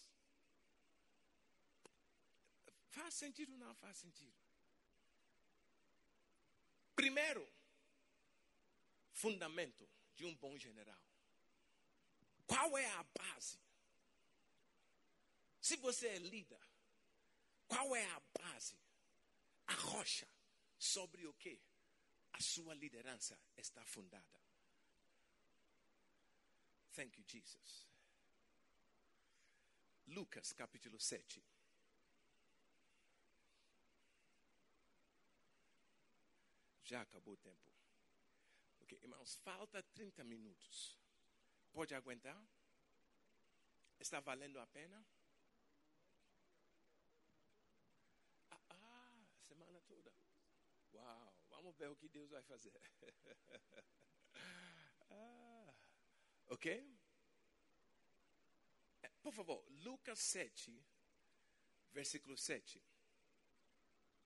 Faz sentido ou não faz sentido? Primeiro fundamento de um bom general. Qual é a base? Se você é líder, qual é a base? A rocha sobre o que a sua liderança está fundada. Thank you, Jesus. Lucas, capítulo 7. Já acabou o tempo. Ok, irmãos, falta 30 minutos. Pode aguentar? Está valendo a pena? Semana toda. Uau, vamos ver o que Deus vai fazer. Ok? Por favor, Lucas 7, versículo 7.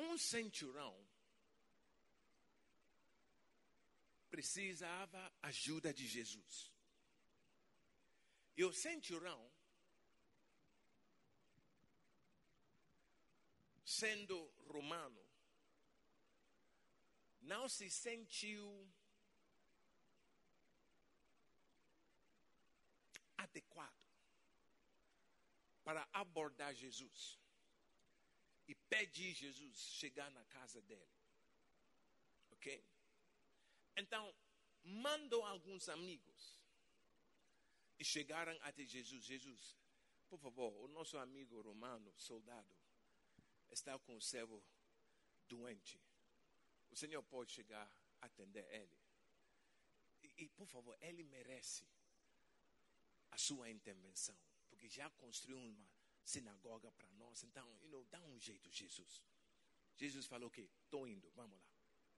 um centurião precisava ajuda de Jesus. E o centurião, sendo romano, não se sentiu adequado para abordar Jesus e pedir Jesus chegar na casa dele. Ok? Então, mandou alguns amigos e chegaram até Jesus. Jesus, por favor, o nosso amigo romano, soldado, está com o servo doente. O Senhor pode chegar a atender ele. E, por favor, ele merece a sua intervenção, porque já construiu uma sinagoga para nós. Então, dá um jeito, Jesus. Jesus falou, ok, estou indo, vamos lá.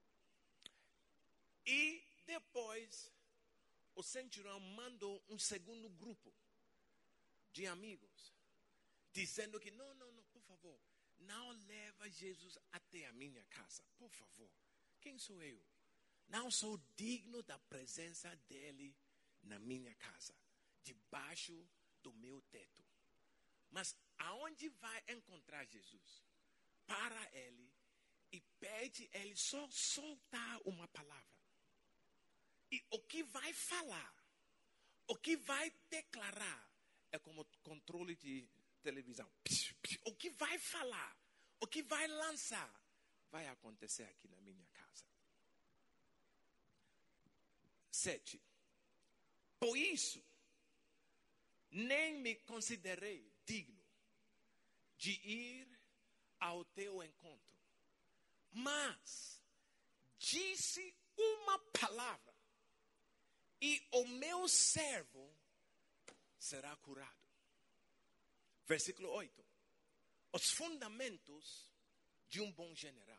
E depois, o centurião mandou um segundo grupo de amigos, dizendo que, não, por favor, não leva Jesus até a minha casa, por favor. Quem sou eu? Não sou digno da presença dele na minha casa, debaixo do meu teto. Mas aonde vai encontrar Jesus? Para ele e pede ele só soltar uma palavra. E o que vai falar, o que vai declarar, é como controle de televisão. O que vai falar, o que vai lançar, vai acontecer aqui na minha casa. 7. Por isso, nem me considerei digno de ir ao teu encontro, mas disse uma palavra e o meu servo será curado. Versículo 8. Os fundamentos de um bom general.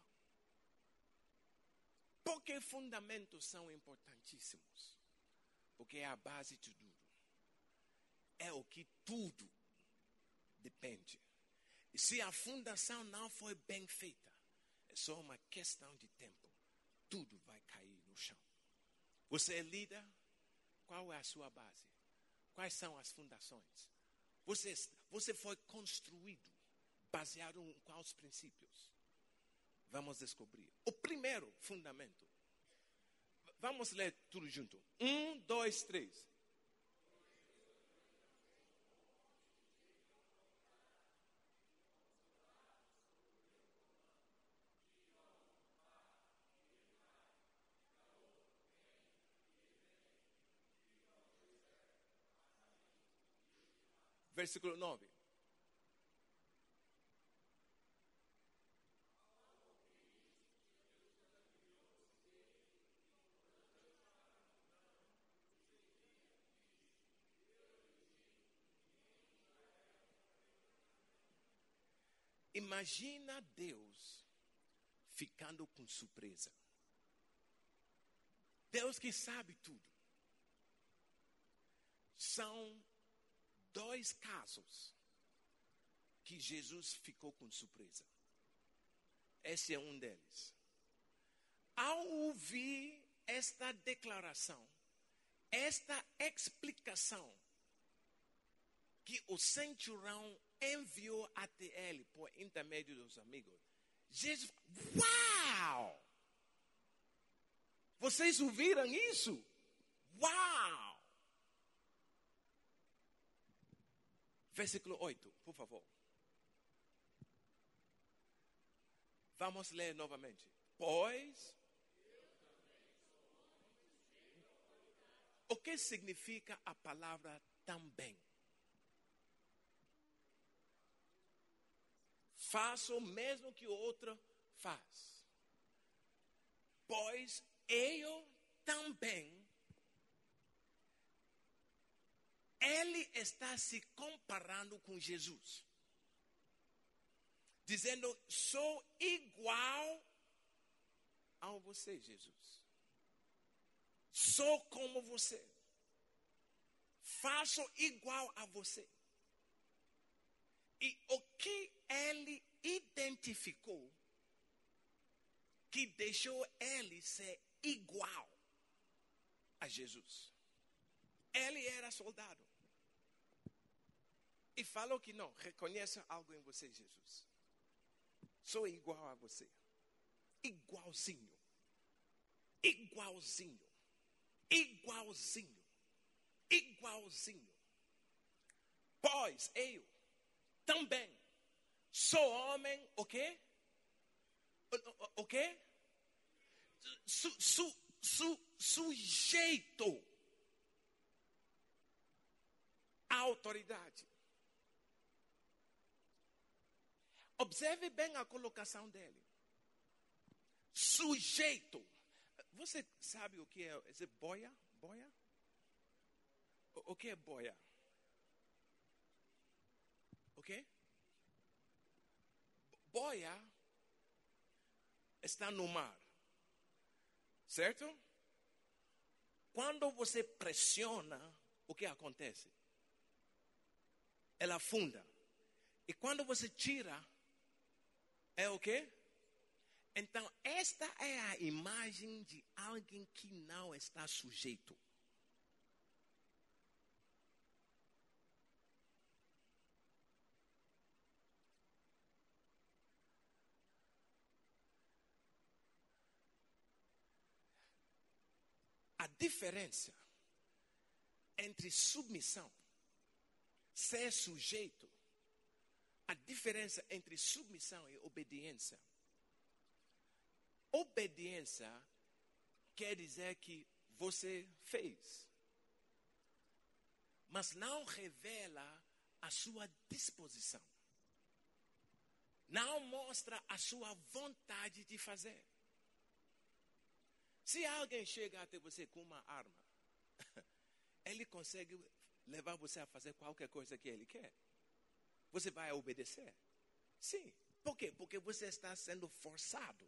Por que fundamentos são importantíssimos? Porque é a base de tudo. É o que tudo depende. E se a fundação não for bem feita, é só uma questão de tempo. Tudo vai cair no chão. Você é líder? Qual é a sua base? Quais são as fundações? Você foi construído baseado em quais princípios? Vamos descobrir. O primeiro fundamento. Vamos ler tudo junto. 1, 2, 3. Versículo 9. Imagina Deus ficando com surpresa. Deus que sabe tudo. São 2 casos que Jesus ficou com surpresa. Esse é um deles. Ao ouvir esta declaração, esta explicação que o centurião enviou até ele por intermédio dos amigos, Jesus, uau! Vocês ouviram isso? Uau! Versículo 8, por favor. Vamos ler novamente. Pois, o que significa a palavra também? Faço o mesmo que o outro faz. Pois eu também. Ele está se comparando com Jesus. Dizendo, sou igual a você, Jesus. Sou como você. Faço igual a você. E o que ele identificou que deixou ele ser igual a Jesus. Ele era soldado. E falou que não, reconheça algo em você, Jesus. Sou igual a você. Igualzinho. Igualzinho. Igualzinho. Igualzinho. Pois eu também sou homem, o quê? O quê? Sujeito à autoridade. Observe bem a colocação dele. Sujeito. Você sabe o que é esse boia? Boia? O que é boia? O quê? Boia está no mar. Certo? Quando você pressiona, o que acontece? Ela afunda. E quando você tira, é o quê? Então, esta é a imagem de alguém que não está sujeito. A diferença entre submissão, ser sujeito, a diferença entre submissão e obediência. Obediência quer dizer que você fez, mas não revela a sua disposição. Não mostra a sua vontade de fazer. Se alguém chega até você com uma arma, ele consegue levar você a fazer qualquer coisa que ele quer. Você vai obedecer? Sim. Por quê? Porque você está sendo forçado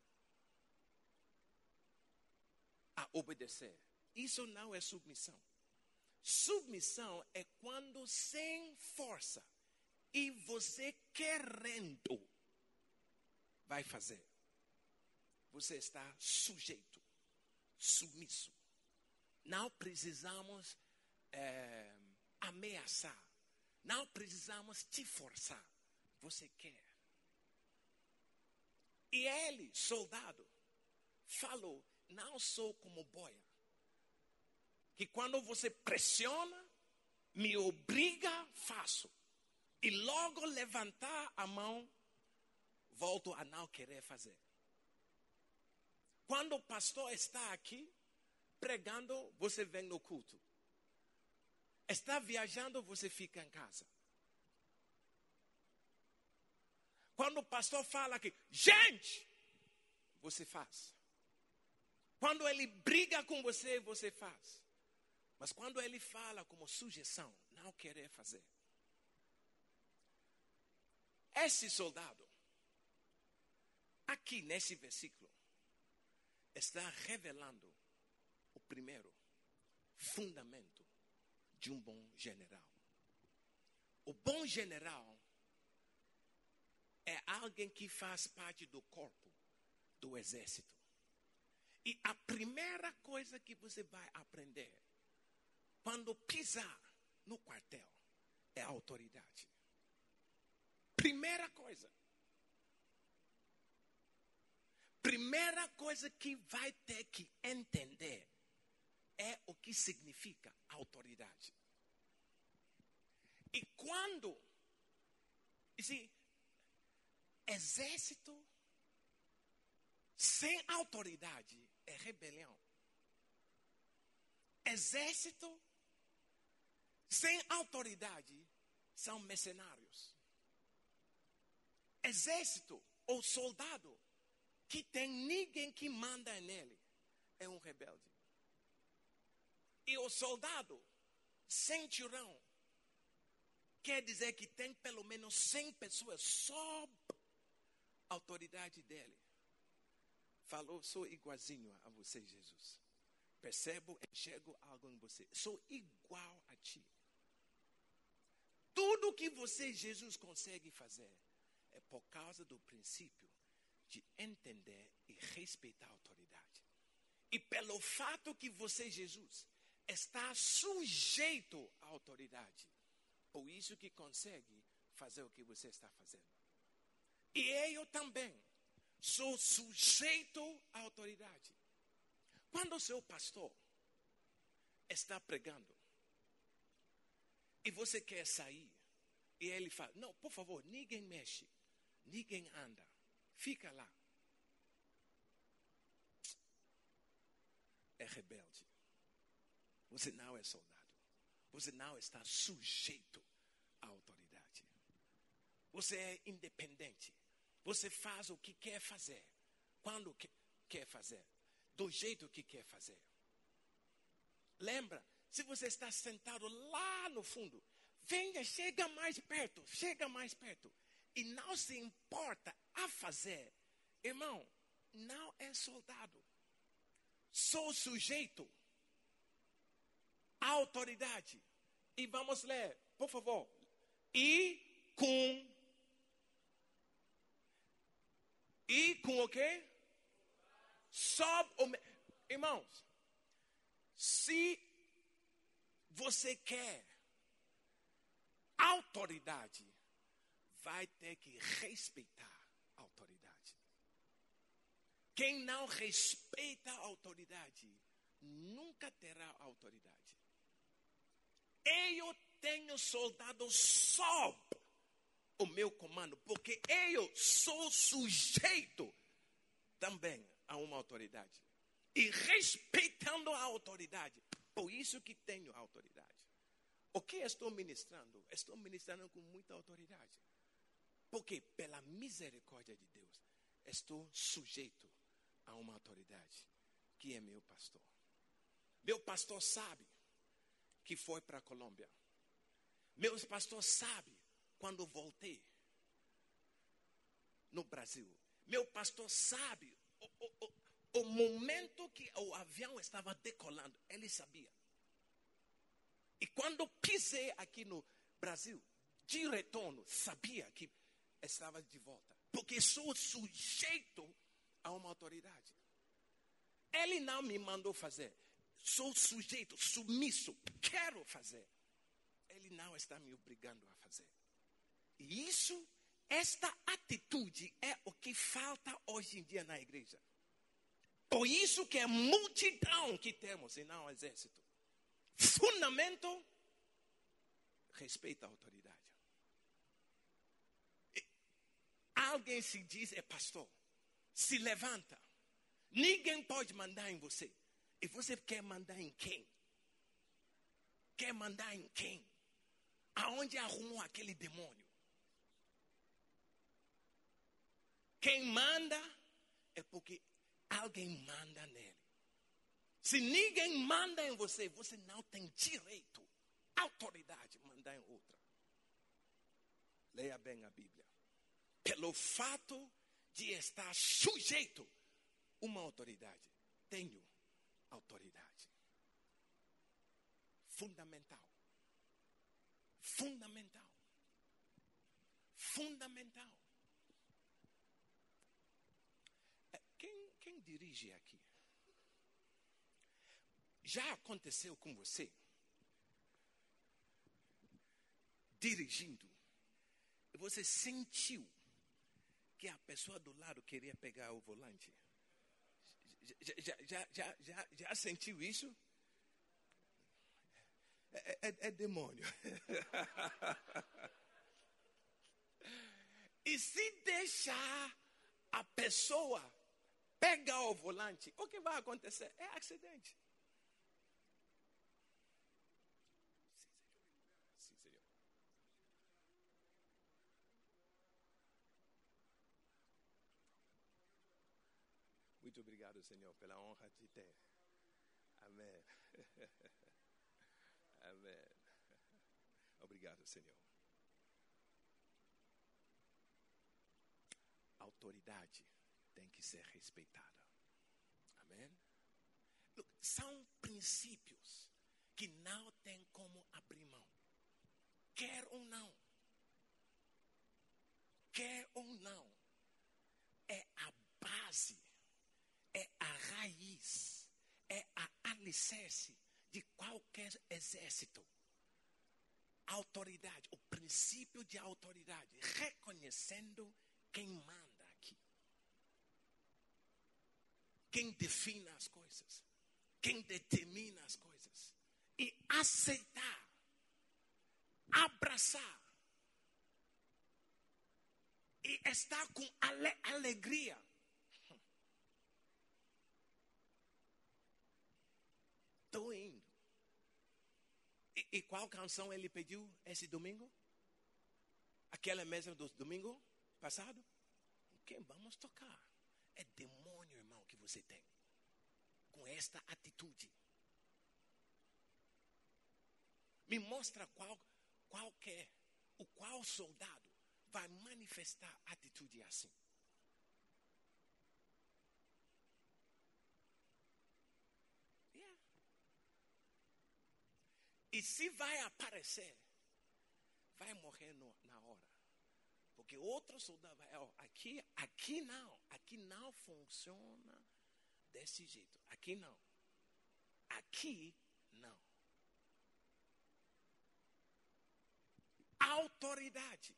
a obedecer. Isso não é submissão. Submissão é quando sem força e você querendo vai fazer. Você está sujeito, submisso. Não precisamos ameaçar. Não precisamos te forçar. Você quer. E ele, soldado, falou, não sou como boia. Que quando você pressiona, me obriga, faço. E logo levantar a mão, volto a não querer fazer. Quando o pastor está aqui, pregando, você vem no culto. Está viajando, você fica em casa. Quando o pastor fala que, gente, você faz. Quando ele briga com você, você faz. Mas quando ele fala como sugestão, não querer fazer. Esse soldado, aqui nesse versículo, está revelando o primeiro fundamento de um bom general. O bom general é alguém que faz parte do corpo do exército. E a primeira coisa que você vai aprender quando pisar no quartel é a autoridade. Primeira coisa. Primeira coisa que vai ter que entender é o que significa autoridade. E quando, exército sem autoridade é rebelião. Exército sem autoridade são mercenários. Exército ou soldado que tem ninguém que manda nele é um rebelde. E o soldado centurião quer dizer que tem pelo menos 100 pessoas sob a autoridade dele. Falou, sou igualzinho a você, Jesus. Percebo, enxergo algo em você. Sou igual a ti. Tudo que você, Jesus, consegue fazer é por causa do princípio de entender e respeitar a autoridade. E pelo fato que você, Jesus, está sujeito à autoridade, por isso que consegue fazer o que você está fazendo. E eu também sou sujeito à autoridade. Quando o seu pastor está pregando e você quer sair, e ele fala, não, por favor, ninguém mexe, ninguém anda, fica lá. É rebelde. Você não é soldado. Você não está sujeito à autoridade. Você é independente. Você faz o que quer fazer, quando quer fazer, do jeito que quer fazer. Lembra, se você está sentado lá no fundo, venha, chega mais perto, e não se importa a fazer, irmão, não é soldado. Sou sujeito à autoridade. E vamos ler, por favor. E com o quê? Irmãos, se você quer autoridade, vai ter que respeitar a autoridade. Quem não respeita a autoridade, nunca terá autoridade. Eu tenho soldado sob o meu comando, porque eu sou sujeito também a uma autoridade. E respeitando a autoridade, por isso que tenho autoridade. O que estou ministrando? Estou ministrando com muita autoridade. Porque pela misericórdia de Deus, estou sujeito a uma autoridade, que é meu pastor. Meu pastor sabe que foi para a Colômbia. Meu pastor sabe quando voltei no Brasil. Meu pastor sabe o momento que o avião estava decolando, ele sabia. E quando pisei aqui no Brasil, de retorno, sabia que estava de volta. Porque sou sujeito a uma autoridade. Ele não me mandou fazer. Sou sujeito, submisso, quero fazer. Ele não está me obrigando a fazer. E esta atitude é o que falta hoje em dia na igreja. Por isso que é multidão que temos e não exército. Fundamento, respeita a autoridade. Alguém se diz é pastor, se levanta. Ninguém pode mandar em você. E você quer mandar em quem? Quer mandar em quem? Aonde arrumou aquele demônio? Quem manda é porque alguém manda nele. Se ninguém manda em você, você não tem direito, autoridade, mandar em outra. Leia bem a Bíblia. Pelo fato de estar sujeito a uma autoridade, tenho autoridade. Fundamental. Fundamental. Fundamental. Quem dirige aqui? Já aconteceu com você? Dirigindo, você sentiu que a pessoa do lado queria pegar o volante? Já sentiu isso? É demônio. E se deixar a pessoa pegar o volante, o que vai acontecer? É acidente. Sim, Senhor. Muito obrigado, Senhor, pela honra de ter. Amém. Amém. Obrigado, Senhor. Autoridade tem que ser respeitada. Amém? São princípios que não tem como abrir mão. Quer ou não. Quer ou não. É a base, é a raiz, é a alicerce de qualquer exército. Autoridade, o princípio de autoridade, reconhecendo quem manda aqui. Quem define as coisas, quem determina as coisas. E aceitar, abraçar. E estar com alegria. Estou indo. E qual canção ele pediu esse domingo? Aquela mesma do domingo passado? Ok, vamos tocar. É demônio, irmão, que você tem. Com esta atitude. Me mostra qual soldado vai manifestar atitude assim. Yeah. E se vai aparecer, vai morrer na hora. Porque outro soldado vai, aqui não funciona desse jeito. Aqui não. Aqui não. Autoridade.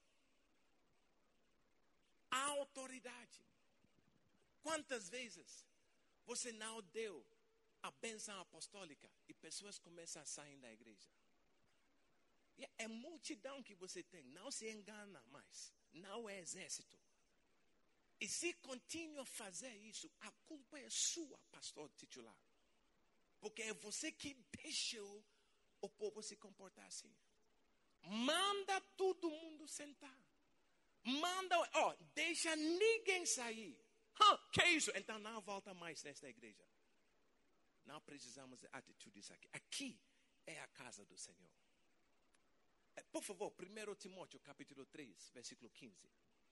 Autoridade. Quantas vezes você não deu a bênção apostólica e pessoas começam a sair da igreja? É multidão que você tem. Não se engana mais. Não é exército. E se continua a fazer isso, a culpa é sua, pastor titular. Porque é você que deixou o povo se comportar assim. Manda todo mundo sentar. Deixa ninguém sair. Que isso? Então não volta mais nesta igreja. Não precisamos de atitudes aqui. Aqui é a casa do Senhor. Por favor, 1 Timóteo capítulo 3, versículo 15.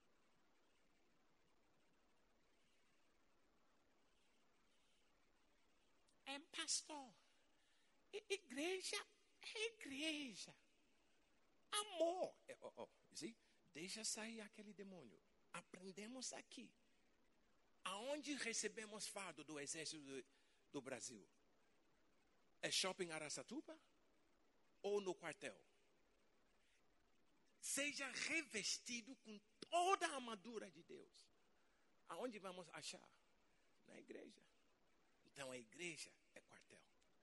Pastor, igreja é igreja. Amor. Deixa sair aquele demônio. Aprendemos aqui. Aonde recebemos fardo do exército do Brasil? É shopping Araçatuba? Ou no quartel? Seja revestido com toda a armadura de Deus. Aonde vamos achar? Na igreja. Então a igreja é quartel.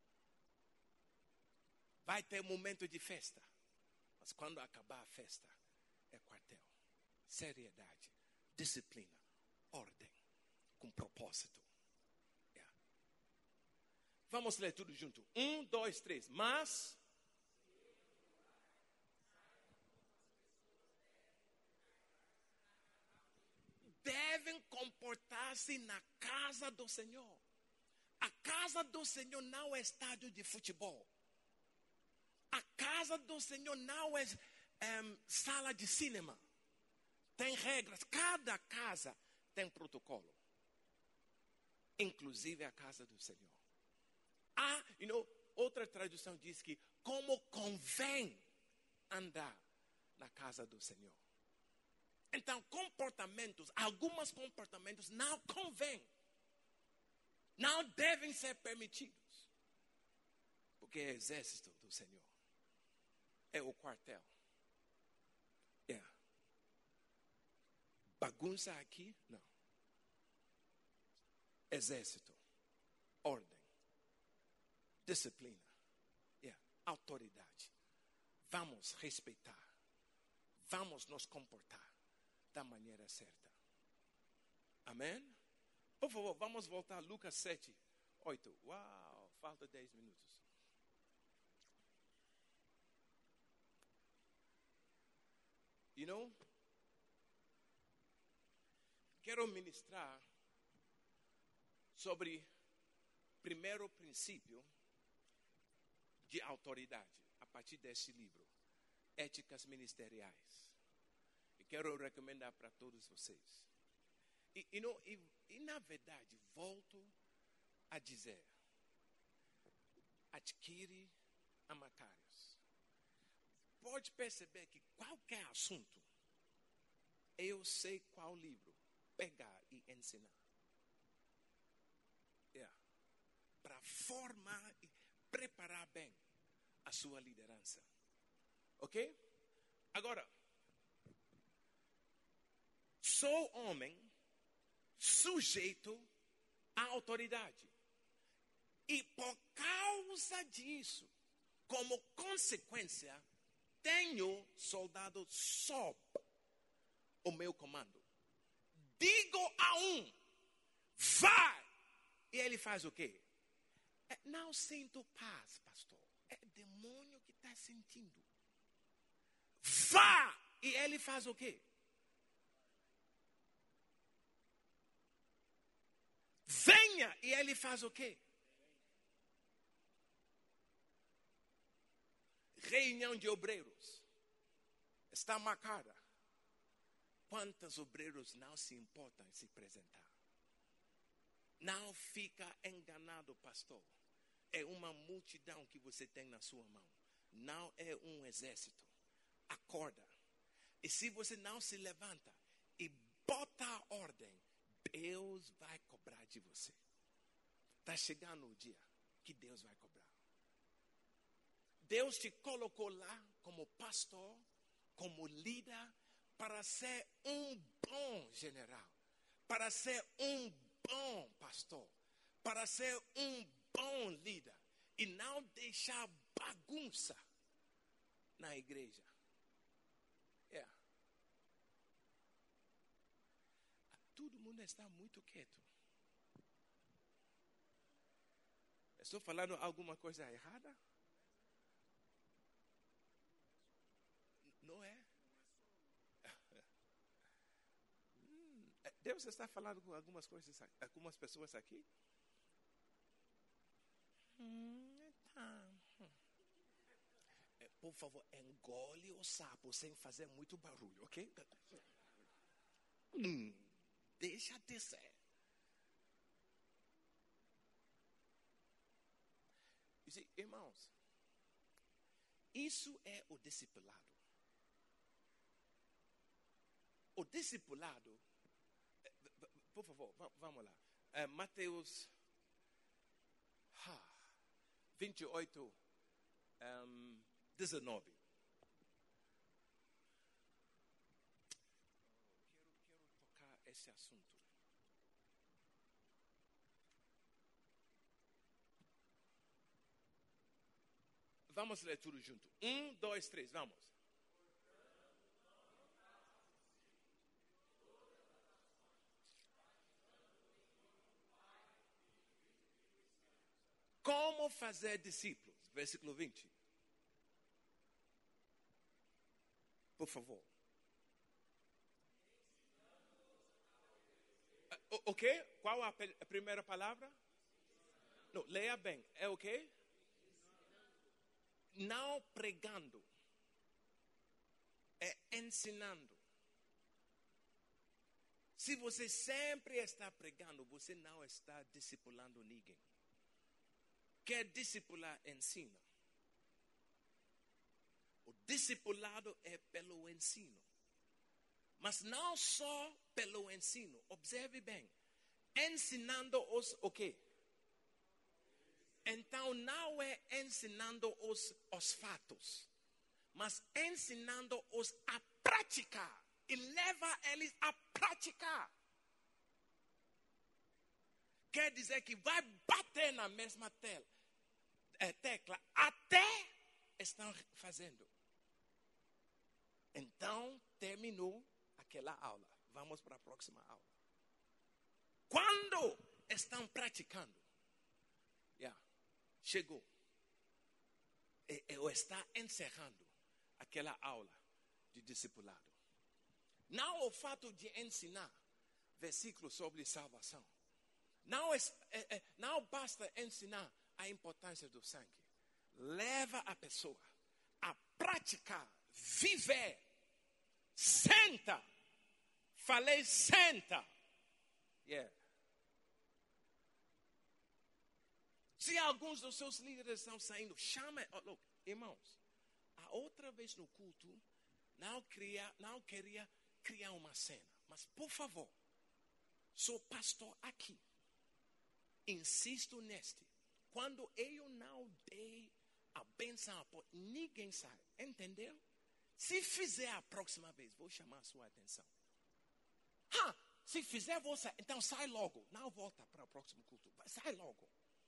Vai ter um momento de festa. Mas quando acabar a festa, é quartel. Seriedade, disciplina, ordem, com propósito. Yeah. Vamos ler tudo junto. 1, 2, 3. Mas devem comportar-se na casa do Senhor. A casa do Senhor não é estádio de futebol. A casa do Senhor não é sala de cinema. Tem regras. Cada casa tem protocolo. Inclusive a casa do Senhor. Outra tradução diz que como convém andar na casa do Senhor. Então, alguns comportamentos não convêm. Não devem ser permitidos. Porque é exército do Senhor. É o quartel. Bagunça aqui? Não. Exército. Ordem. Disciplina. Autoridade. Vamos respeitar. Vamos nos comportar da maneira certa. Amém? Por favor, vamos voltar a Lucas 7, 8. Uau, falta 10 minutos. Quero ministrar sobre primeiro princípio de autoridade, a partir desse livro, Éticas Ministeriais. E quero recomendar para todos vocês. E na verdade, volto a dizer, adquire a Macários. Pode perceber que qualquer assunto, eu sei qual livro pegar e ensinar. formar e preparar bem a sua liderança. Ok? Agora, sou homem sujeito à autoridade. E por causa disso, como consequência, tenho soldado sob o meu comando. Digo a um, vai! E ele faz o quê? Não sinto paz, pastor. É demônio que está sentindo. Vá! E ele faz o quê? Venha! E ele faz o quê? Reunião de obreiros está marcada. Quantos obreiros não se importam em se apresentar? Não fica enganado, pastor. É uma multidão que você tem na sua mão. Não é um exército. Acorda. E se você não se levanta e bota a ordem, Deus vai cobrar de você. Está chegando o dia que Deus vai cobrar. Deus te colocou lá como pastor, como líder, para ser um bom general, para ser um bom pastor, para ser um bom líder e não deixar bagunça na igreja. Todo mundo está muito quieto. Estou falando alguma coisa errada? Não é? Deus está falando com algumas pessoas aqui? Por favor, engole o sapo sem fazer muito barulho, ok? Deixa descer. Irmãos, isso é o discipulado. O discipulado, por favor, vamos lá. Mateus 28, 19. Quero tocar esse assunto. Vamos ler tudo junto. 1, 2, 3, vamos. Como fazer discípulos? Versículo 20. Por favor. O quê? Qual a primeira palavra? Não, leia bem. É o quê? Não pregando. É ensinando. Se você sempre está pregando, você não está discipulando ninguém. Quer discipular, ensina. O discipulado é pelo ensino. Mas não só pelo ensino. Observe bem. Ensinando-os o quê? Então não é ensinando-os os fatos. Mas ensinando-os a praticar. E leva eles a praticar. Quer dizer que vai bater na mesma tecla até estão fazendo. Então, terminou aquela aula. Vamos para a próxima aula. Quando estão praticando, chegou. Ou está encerrando aquela aula de discipulado. Não o fato de ensinar versículos sobre salvação. Não basta ensinar a importância do sangue. Leva a pessoa a praticar, viver. Senta. Falei, senta. Se alguns dos seus líderes estão saindo, chama. Irmãos, a outra vez no culto, não queria criar uma cena. Mas, por favor, sou pastor aqui. Insisto neste. quando eu não dei a bênção, ninguém sabe. Entendeu? Se fizer a próxima vez, vou chamar a sua atenção. Se fizer, vou sair. Então sai logo. Não volta para o próximo culto. Sai logo.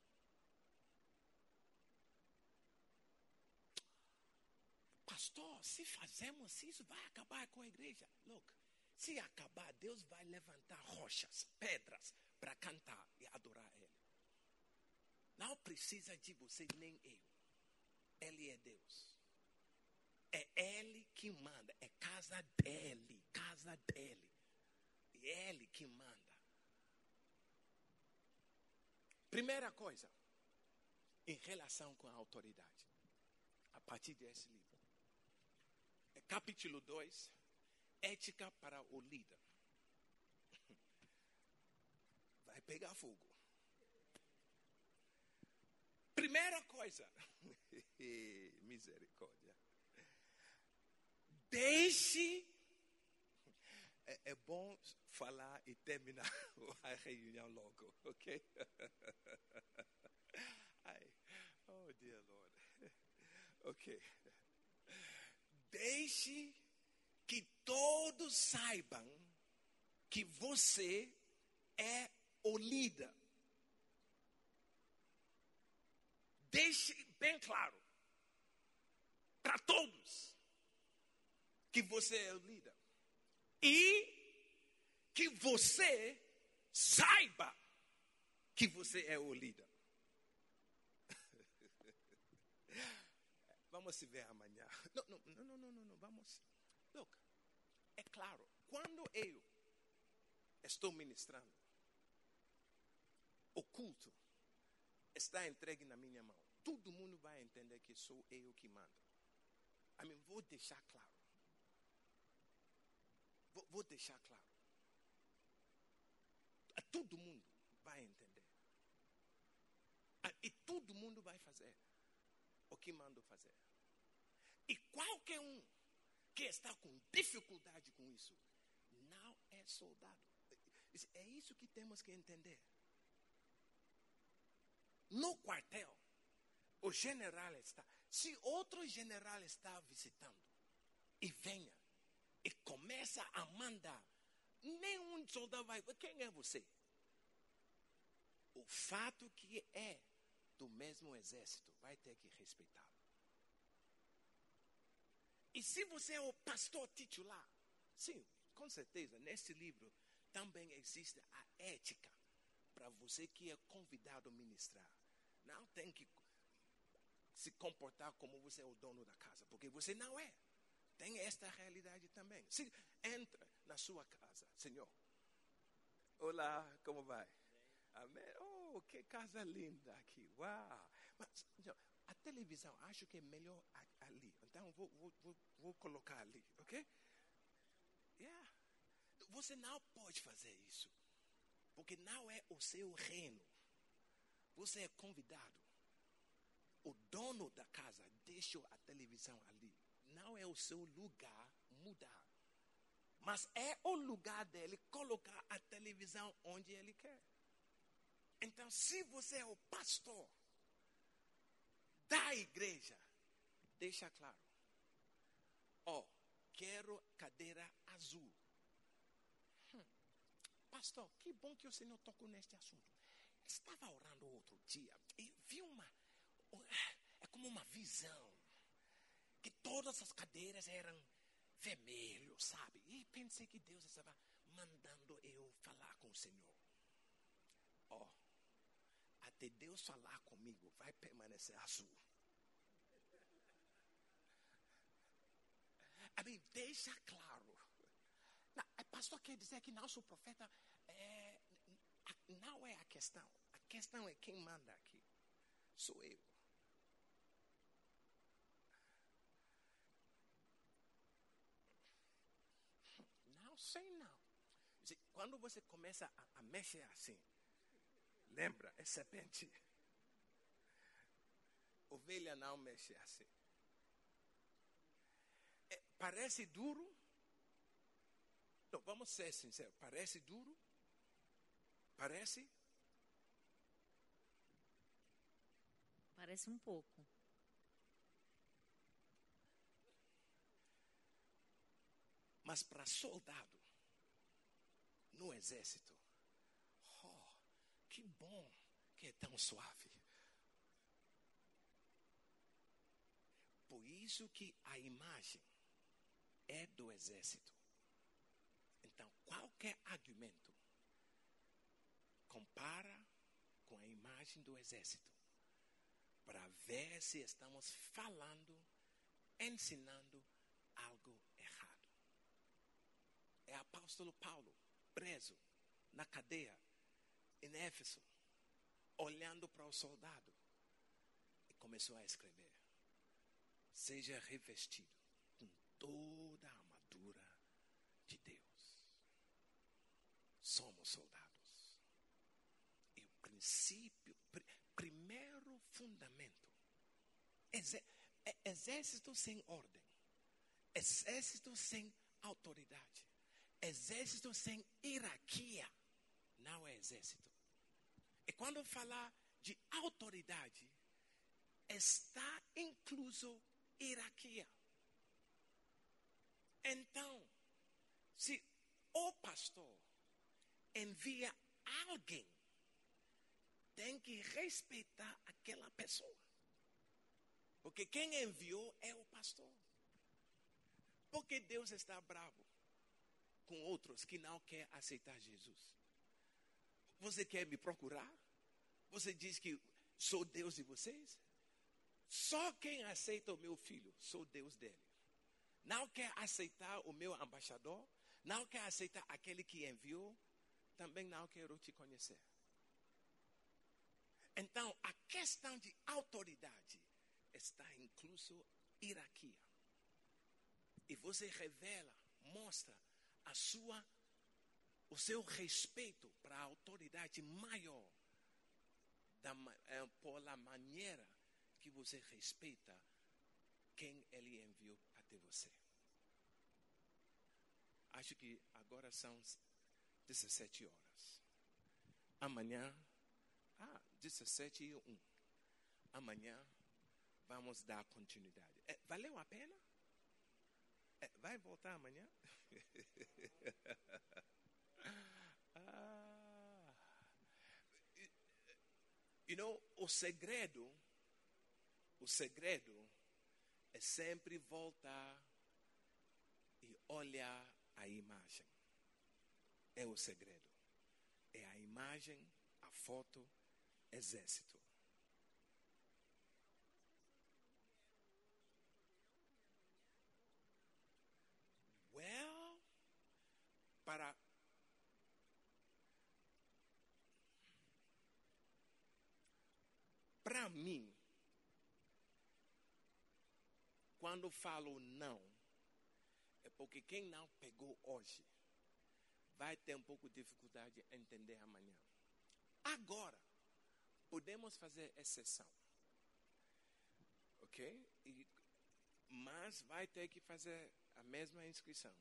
Pastor, se fazemos isso, vai acabar com a igreja. Look, se acabar, Deus vai levantar rochas, pedras, para cantar e adorar Ele. Não precisa de você nem eu. Ele é Deus. É Ele que manda. É casa dele. Casa dele. É Ele que manda. Primeira coisa, em relação com a autoridade, a partir desse livro. É capítulo 2, ética para o líder. Vai pegar fogo. Primeira coisa, misericórdia. Deixe. É bom falar e terminar a reunião logo, ok? Oh, dear Lord. Ok. Deixe que todos saibam que você é o líder. Deixe bem claro para todos que você é o líder. E que você saiba que você é o líder. Vamos se ver amanhã. Não, vamos. Look, é claro, quando eu estou ministrando, o culto está entregue na minha mão. Todo mundo vai entender que sou eu que mando. Vou deixar claro. Vou deixar claro. Todo mundo vai entender. E todo mundo vai fazer o que mando fazer. E qualquer um que está com dificuldade com isso, não é soldado. É isso que temos que entender. No quartel, o general está. Se outro general está visitando e venha e começa a mandar, nenhum soldado vai. Quem é você? O fato que é do mesmo exército vai ter que respeitá-lo. E se você é o pastor titular, sim, com certeza, nesse livro também existe a ética para você que é convidado a ministrar. Não tem que se comportar como você é o dono da casa, porque você não é. Tem esta realidade também. Se entra na sua casa, Senhor. Olá, como vai? Amém. Oh, que casa linda aqui. Uau. Mas a televisão, acho que é melhor ali. Então, vou colocar ali, ok? Yeah. Você não pode fazer isso. Porque não é o seu reino. Você é convidado. O dono da casa deixou a televisão ali. Não é o seu lugar mudar. Mas é o lugar dele colocar a televisão onde ele quer. Então, se você é o pastor da igreja, deixa claro. Quero cadeira azul. Pastor, que bom que o Senhor tocou neste assunto. Estava orando outro dia e vi é como uma visão, que todas as cadeiras eram vermelho, sabe? E pensei que Deus estava mandando eu falar com o Senhor. Até Deus falar comigo, vai permanecer azul. Deixa claro. Pastor quer dizer que não sou profeta. Não é a questão. A questão é quem manda aqui. Sou eu. Não sei não. Quando você começa a mexer assim, lembra, é serpente. Ovelha não mexe assim. Parece duro? Não, vamos ser sinceros. Parece duro? Parece? parece um pouco. Mas para soldado, no exército, oh, que bom que é tão suave. Por isso que a imagem é do exército. Então, qualquer argumento compara com a imagem do exército para ver se estamos falando, ensinando algo errado. É o apóstolo Paulo, preso na cadeia, em Éfeso, olhando para o soldado e começou a escrever: seja revestido com toda a armadura de Deus. Somos soldados. E o princípio, primeiro fundamento, exército sem ordem, exército sem autoridade, exército sem hierarquia, não é exército. E quando falar de autoridade, está incluso hierarquia. Então, se o pastor envia alguém, tem que respeitar aquela pessoa. Porque quem enviou é o pastor. Porque Deus está bravo com outros que não querem aceitar Jesus. Você quer me procurar? Você diz que sou Deus de vocês? Só quem aceita o meu filho, sou Deus dele. Não quer aceitar o meu embaixador, não quer aceitar aquele que enviou, também não quero te conhecer. Então, a questão de autoridade está incluso hierarquia. E você revela, mostra o seu respeito para a autoridade maior, por a maneira que você respeita quem ele enviou até você. Acho que agora são 17 horas. Amanhã, 17:01. Amanhã vamos dar continuidade. Valeu a pena? Vai voltar amanhã? O segredo é sempre voltar e olhar a imagem. É o segredo. É a imagem, a foto, exército. Well, para mim, quando falo não, é porque quem não pegou hoje vai ter um pouco de dificuldade em entender amanhã. Agora, podemos fazer exceção. Ok? Mas vai ter que fazer a mesma inscrição.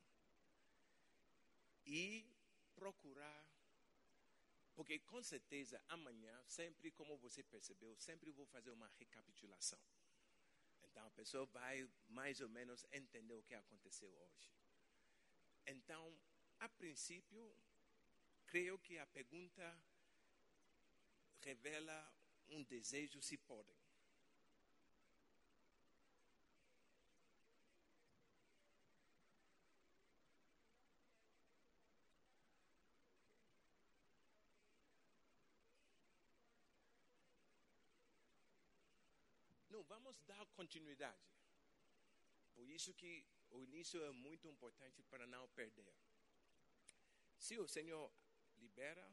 E procurar. Porque com certeza amanhã, sempre como você percebeu, sempre vou fazer uma recapitulação. Então a pessoa vai mais ou menos entender o que aconteceu hoje. Então, a princípio, creio que a pergunta revela um desejo, se podem. Não, vamos dar continuidade. Por isso que o início é muito importante para não perder. Se o Senhor libera,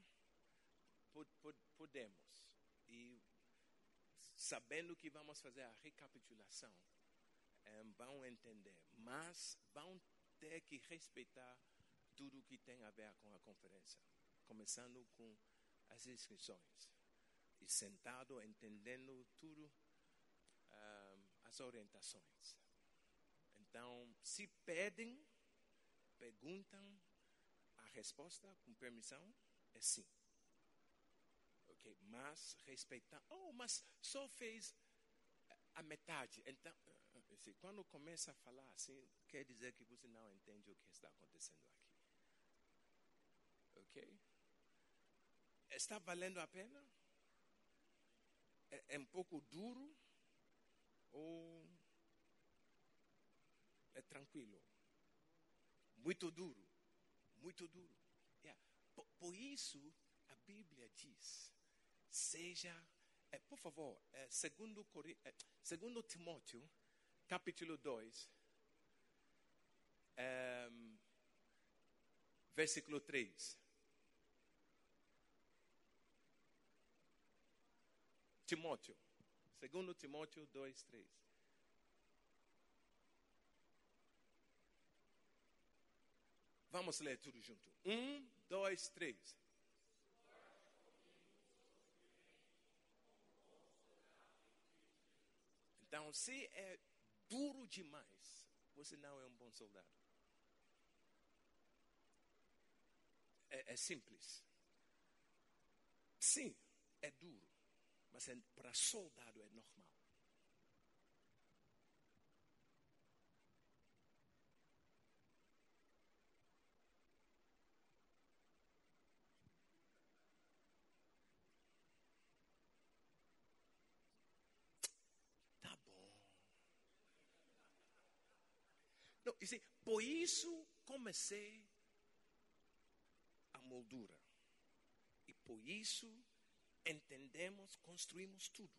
podemos. E sabendo que vamos fazer a recapitulação, vão entender. Mas vão ter que respeitar tudo que tem a ver com a conferência. Começando com as inscrições. E sentado, entendendo tudo, as orientações. Então, se pedem, perguntam, a resposta, com permissão, é sim. Ok? Mas respeitar. Mas só fez a metade. Então, quando começa a falar assim, quer dizer que você não entende o que está acontecendo aqui. Ok? Está valendo a pena? É um pouco duro? Ou é tranquilo? Muito duro. Muito duro. Yeah. Por isso, a Bíblia diz, seja... por favor, 2 Timóteo, capítulo 2, versículo 3. Timóteo, 2 Timóteo 2, 3. Vamos ler tudo junto. 1, 2, 3. Então, se é duro demais, você não é um bom soldado. É simples. Sim, é duro. Mas para soldado é normal. Tá bom. Não, por isso comecei a moldura. E por isso entendemos, construímos tudo.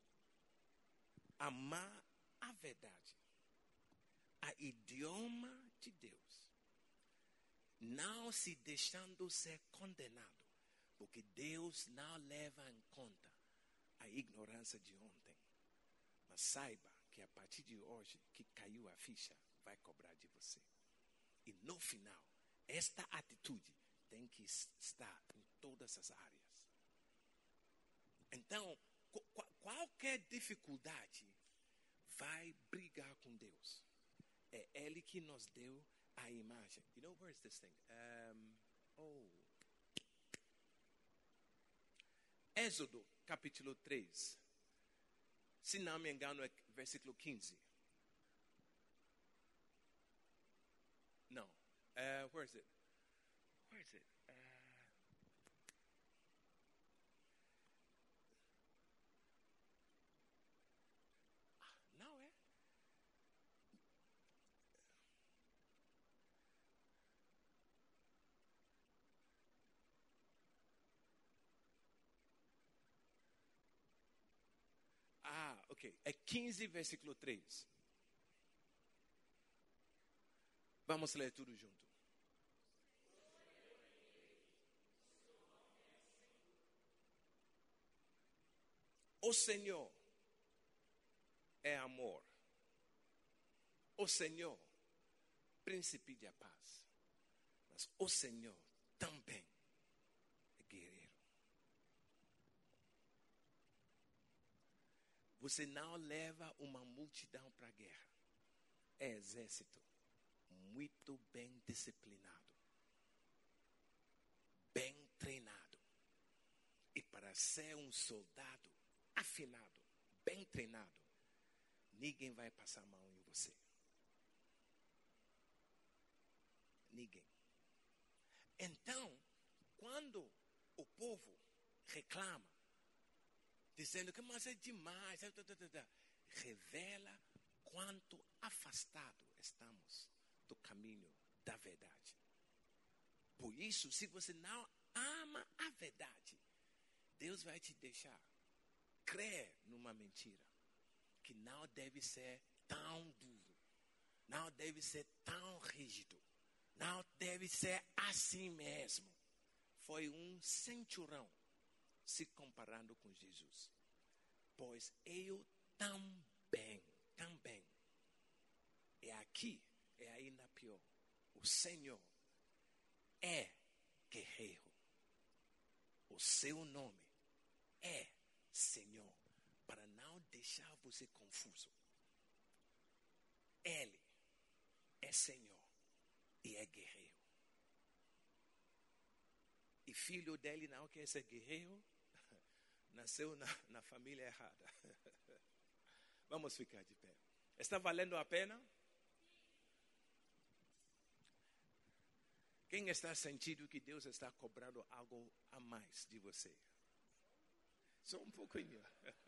Amar a verdade, a idioma de Deus, não se deixando ser condenado, porque Deus não leva em conta a ignorância de ontem. Mas saiba que a partir de hoje, que caiu a ficha, vai cobrar de você. E no final, esta atitude tem que estar em todas as áreas. Então, qualquer dificuldade vai brigar com Deus. É Ele que nos deu a imagem. You know, where is this thing? Êxodo, capítulo 3. Se não me engano, é versículo 15. Não. Where is it? Where is it? Não é? Ok. É 15, versículo 3. Vamos ler tudo junto. O Senhor é amor. O Senhor, príncipe da paz. Mas o Senhor também é guerreiro. Você não leva uma multidão para a guerra. É exército muito bem disciplinado, bem treinado. E para ser um soldado afinado, bem treinado, ninguém vai passar a mão em você. Ninguém. Então, quando o povo reclama, dizendo que mas é demais, revela quanto afastado estamos do caminho da verdade. Por isso, se você não ama a verdade, Deus vai te deixar crer numa mentira que não deve ser tão duro, não deve ser tão rígido, não deve ser assim mesmo. Foi um centurião se comparando com Jesus. Pois eu também. É aqui, é ainda pior. O Senhor é guerreiro. O seu nome é Senhor. Para não deixar você confuso. Ele é Senhor e é guerreiro. E filho dele não quer ser guerreiro, nasceu na família errada. Vamos ficar de pé. Está valendo a pena? Quem está sentindo que Deus está cobrando algo a mais de você? Só um pouquinho.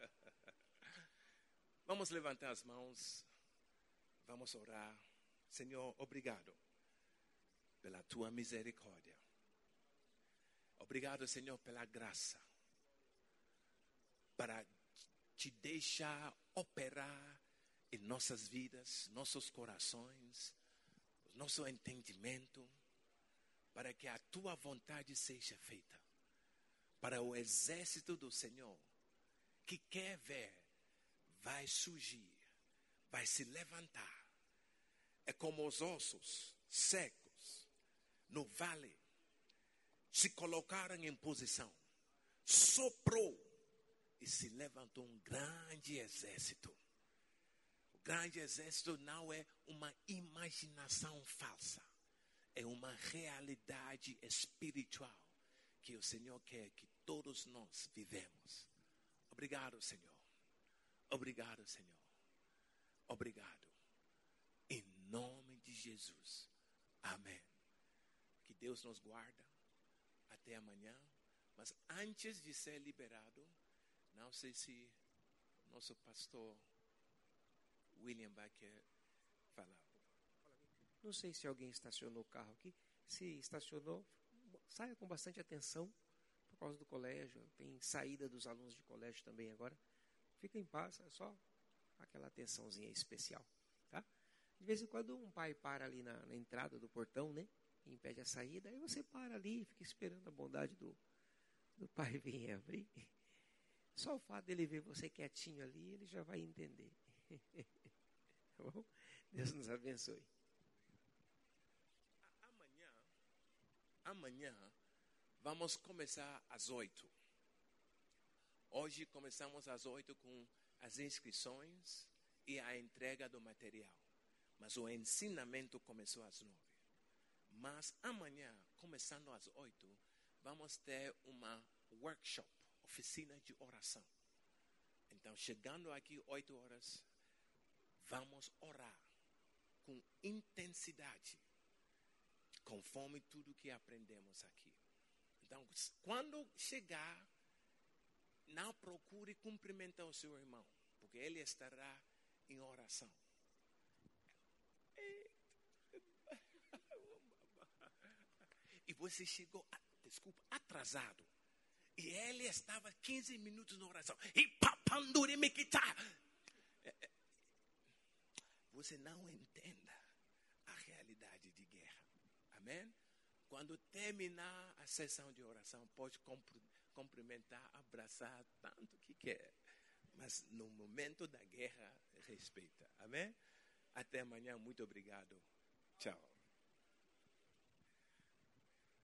Vamos levantar as mãos. Vamos orar. Senhor, obrigado pela tua misericórdia. Obrigado, Senhor, pela graça. Para te deixar operar em nossas vidas, nossos corações, nosso entendimento, para que a tua vontade seja feita. Para o exército do Senhor, que quer ver, vai surgir, vai se levantar. É como os ossos secos no vale se colocaram em posição. Soprou e se levantou um grande exército. O grande exército não é uma imaginação falsa. É uma realidade espiritual que o Senhor quer que todos nós vivemos. Obrigado, Senhor. Obrigado, Senhor. Obrigado. Em nome de Jesus. Amém. Que Deus nos guarda até amanhã. Mas antes de ser liberado, não sei se nosso pastor William vai querer falar. Não sei se alguém estacionou o carro aqui. Se estacionou, saia com bastante atenção por causa do colégio. Tem saída dos alunos de colégio também agora. Fica em paz, é só aquela atençãozinha especial, tá? De vez em quando um pai para ali na entrada do portão, né? E impede a saída. Aí você para ali e fica esperando a bondade do pai vir abrir. Só o fato dele ver você quietinho ali, ele já vai entender. Tá bom? Deus nos abençoe. Amanhã vamos começar às 8. Hoje começamos às 8 com as inscrições e a entrega do material. Mas o ensinamento começou às 9. Mas amanhã, começando às 8, vamos ter uma workshop, oficina de oração. Então, chegando aqui 8 horas, vamos orar com intensidade, conforme tudo que aprendemos aqui. Então, quando chegar, não procure cumprimentar o seu irmão, porque ele estará em oração. E você chegou, atrasado. E ele estava 15 minutos na oração. E papandure me quitar. Você não entenda a realidade de guerra. Amém? Quando terminar a sessão de oração, pode cumprimentar, abraçar, tanto que quer. Mas no momento da guerra, respeita. Amém? Até amanhã. Muito obrigado. Tchau.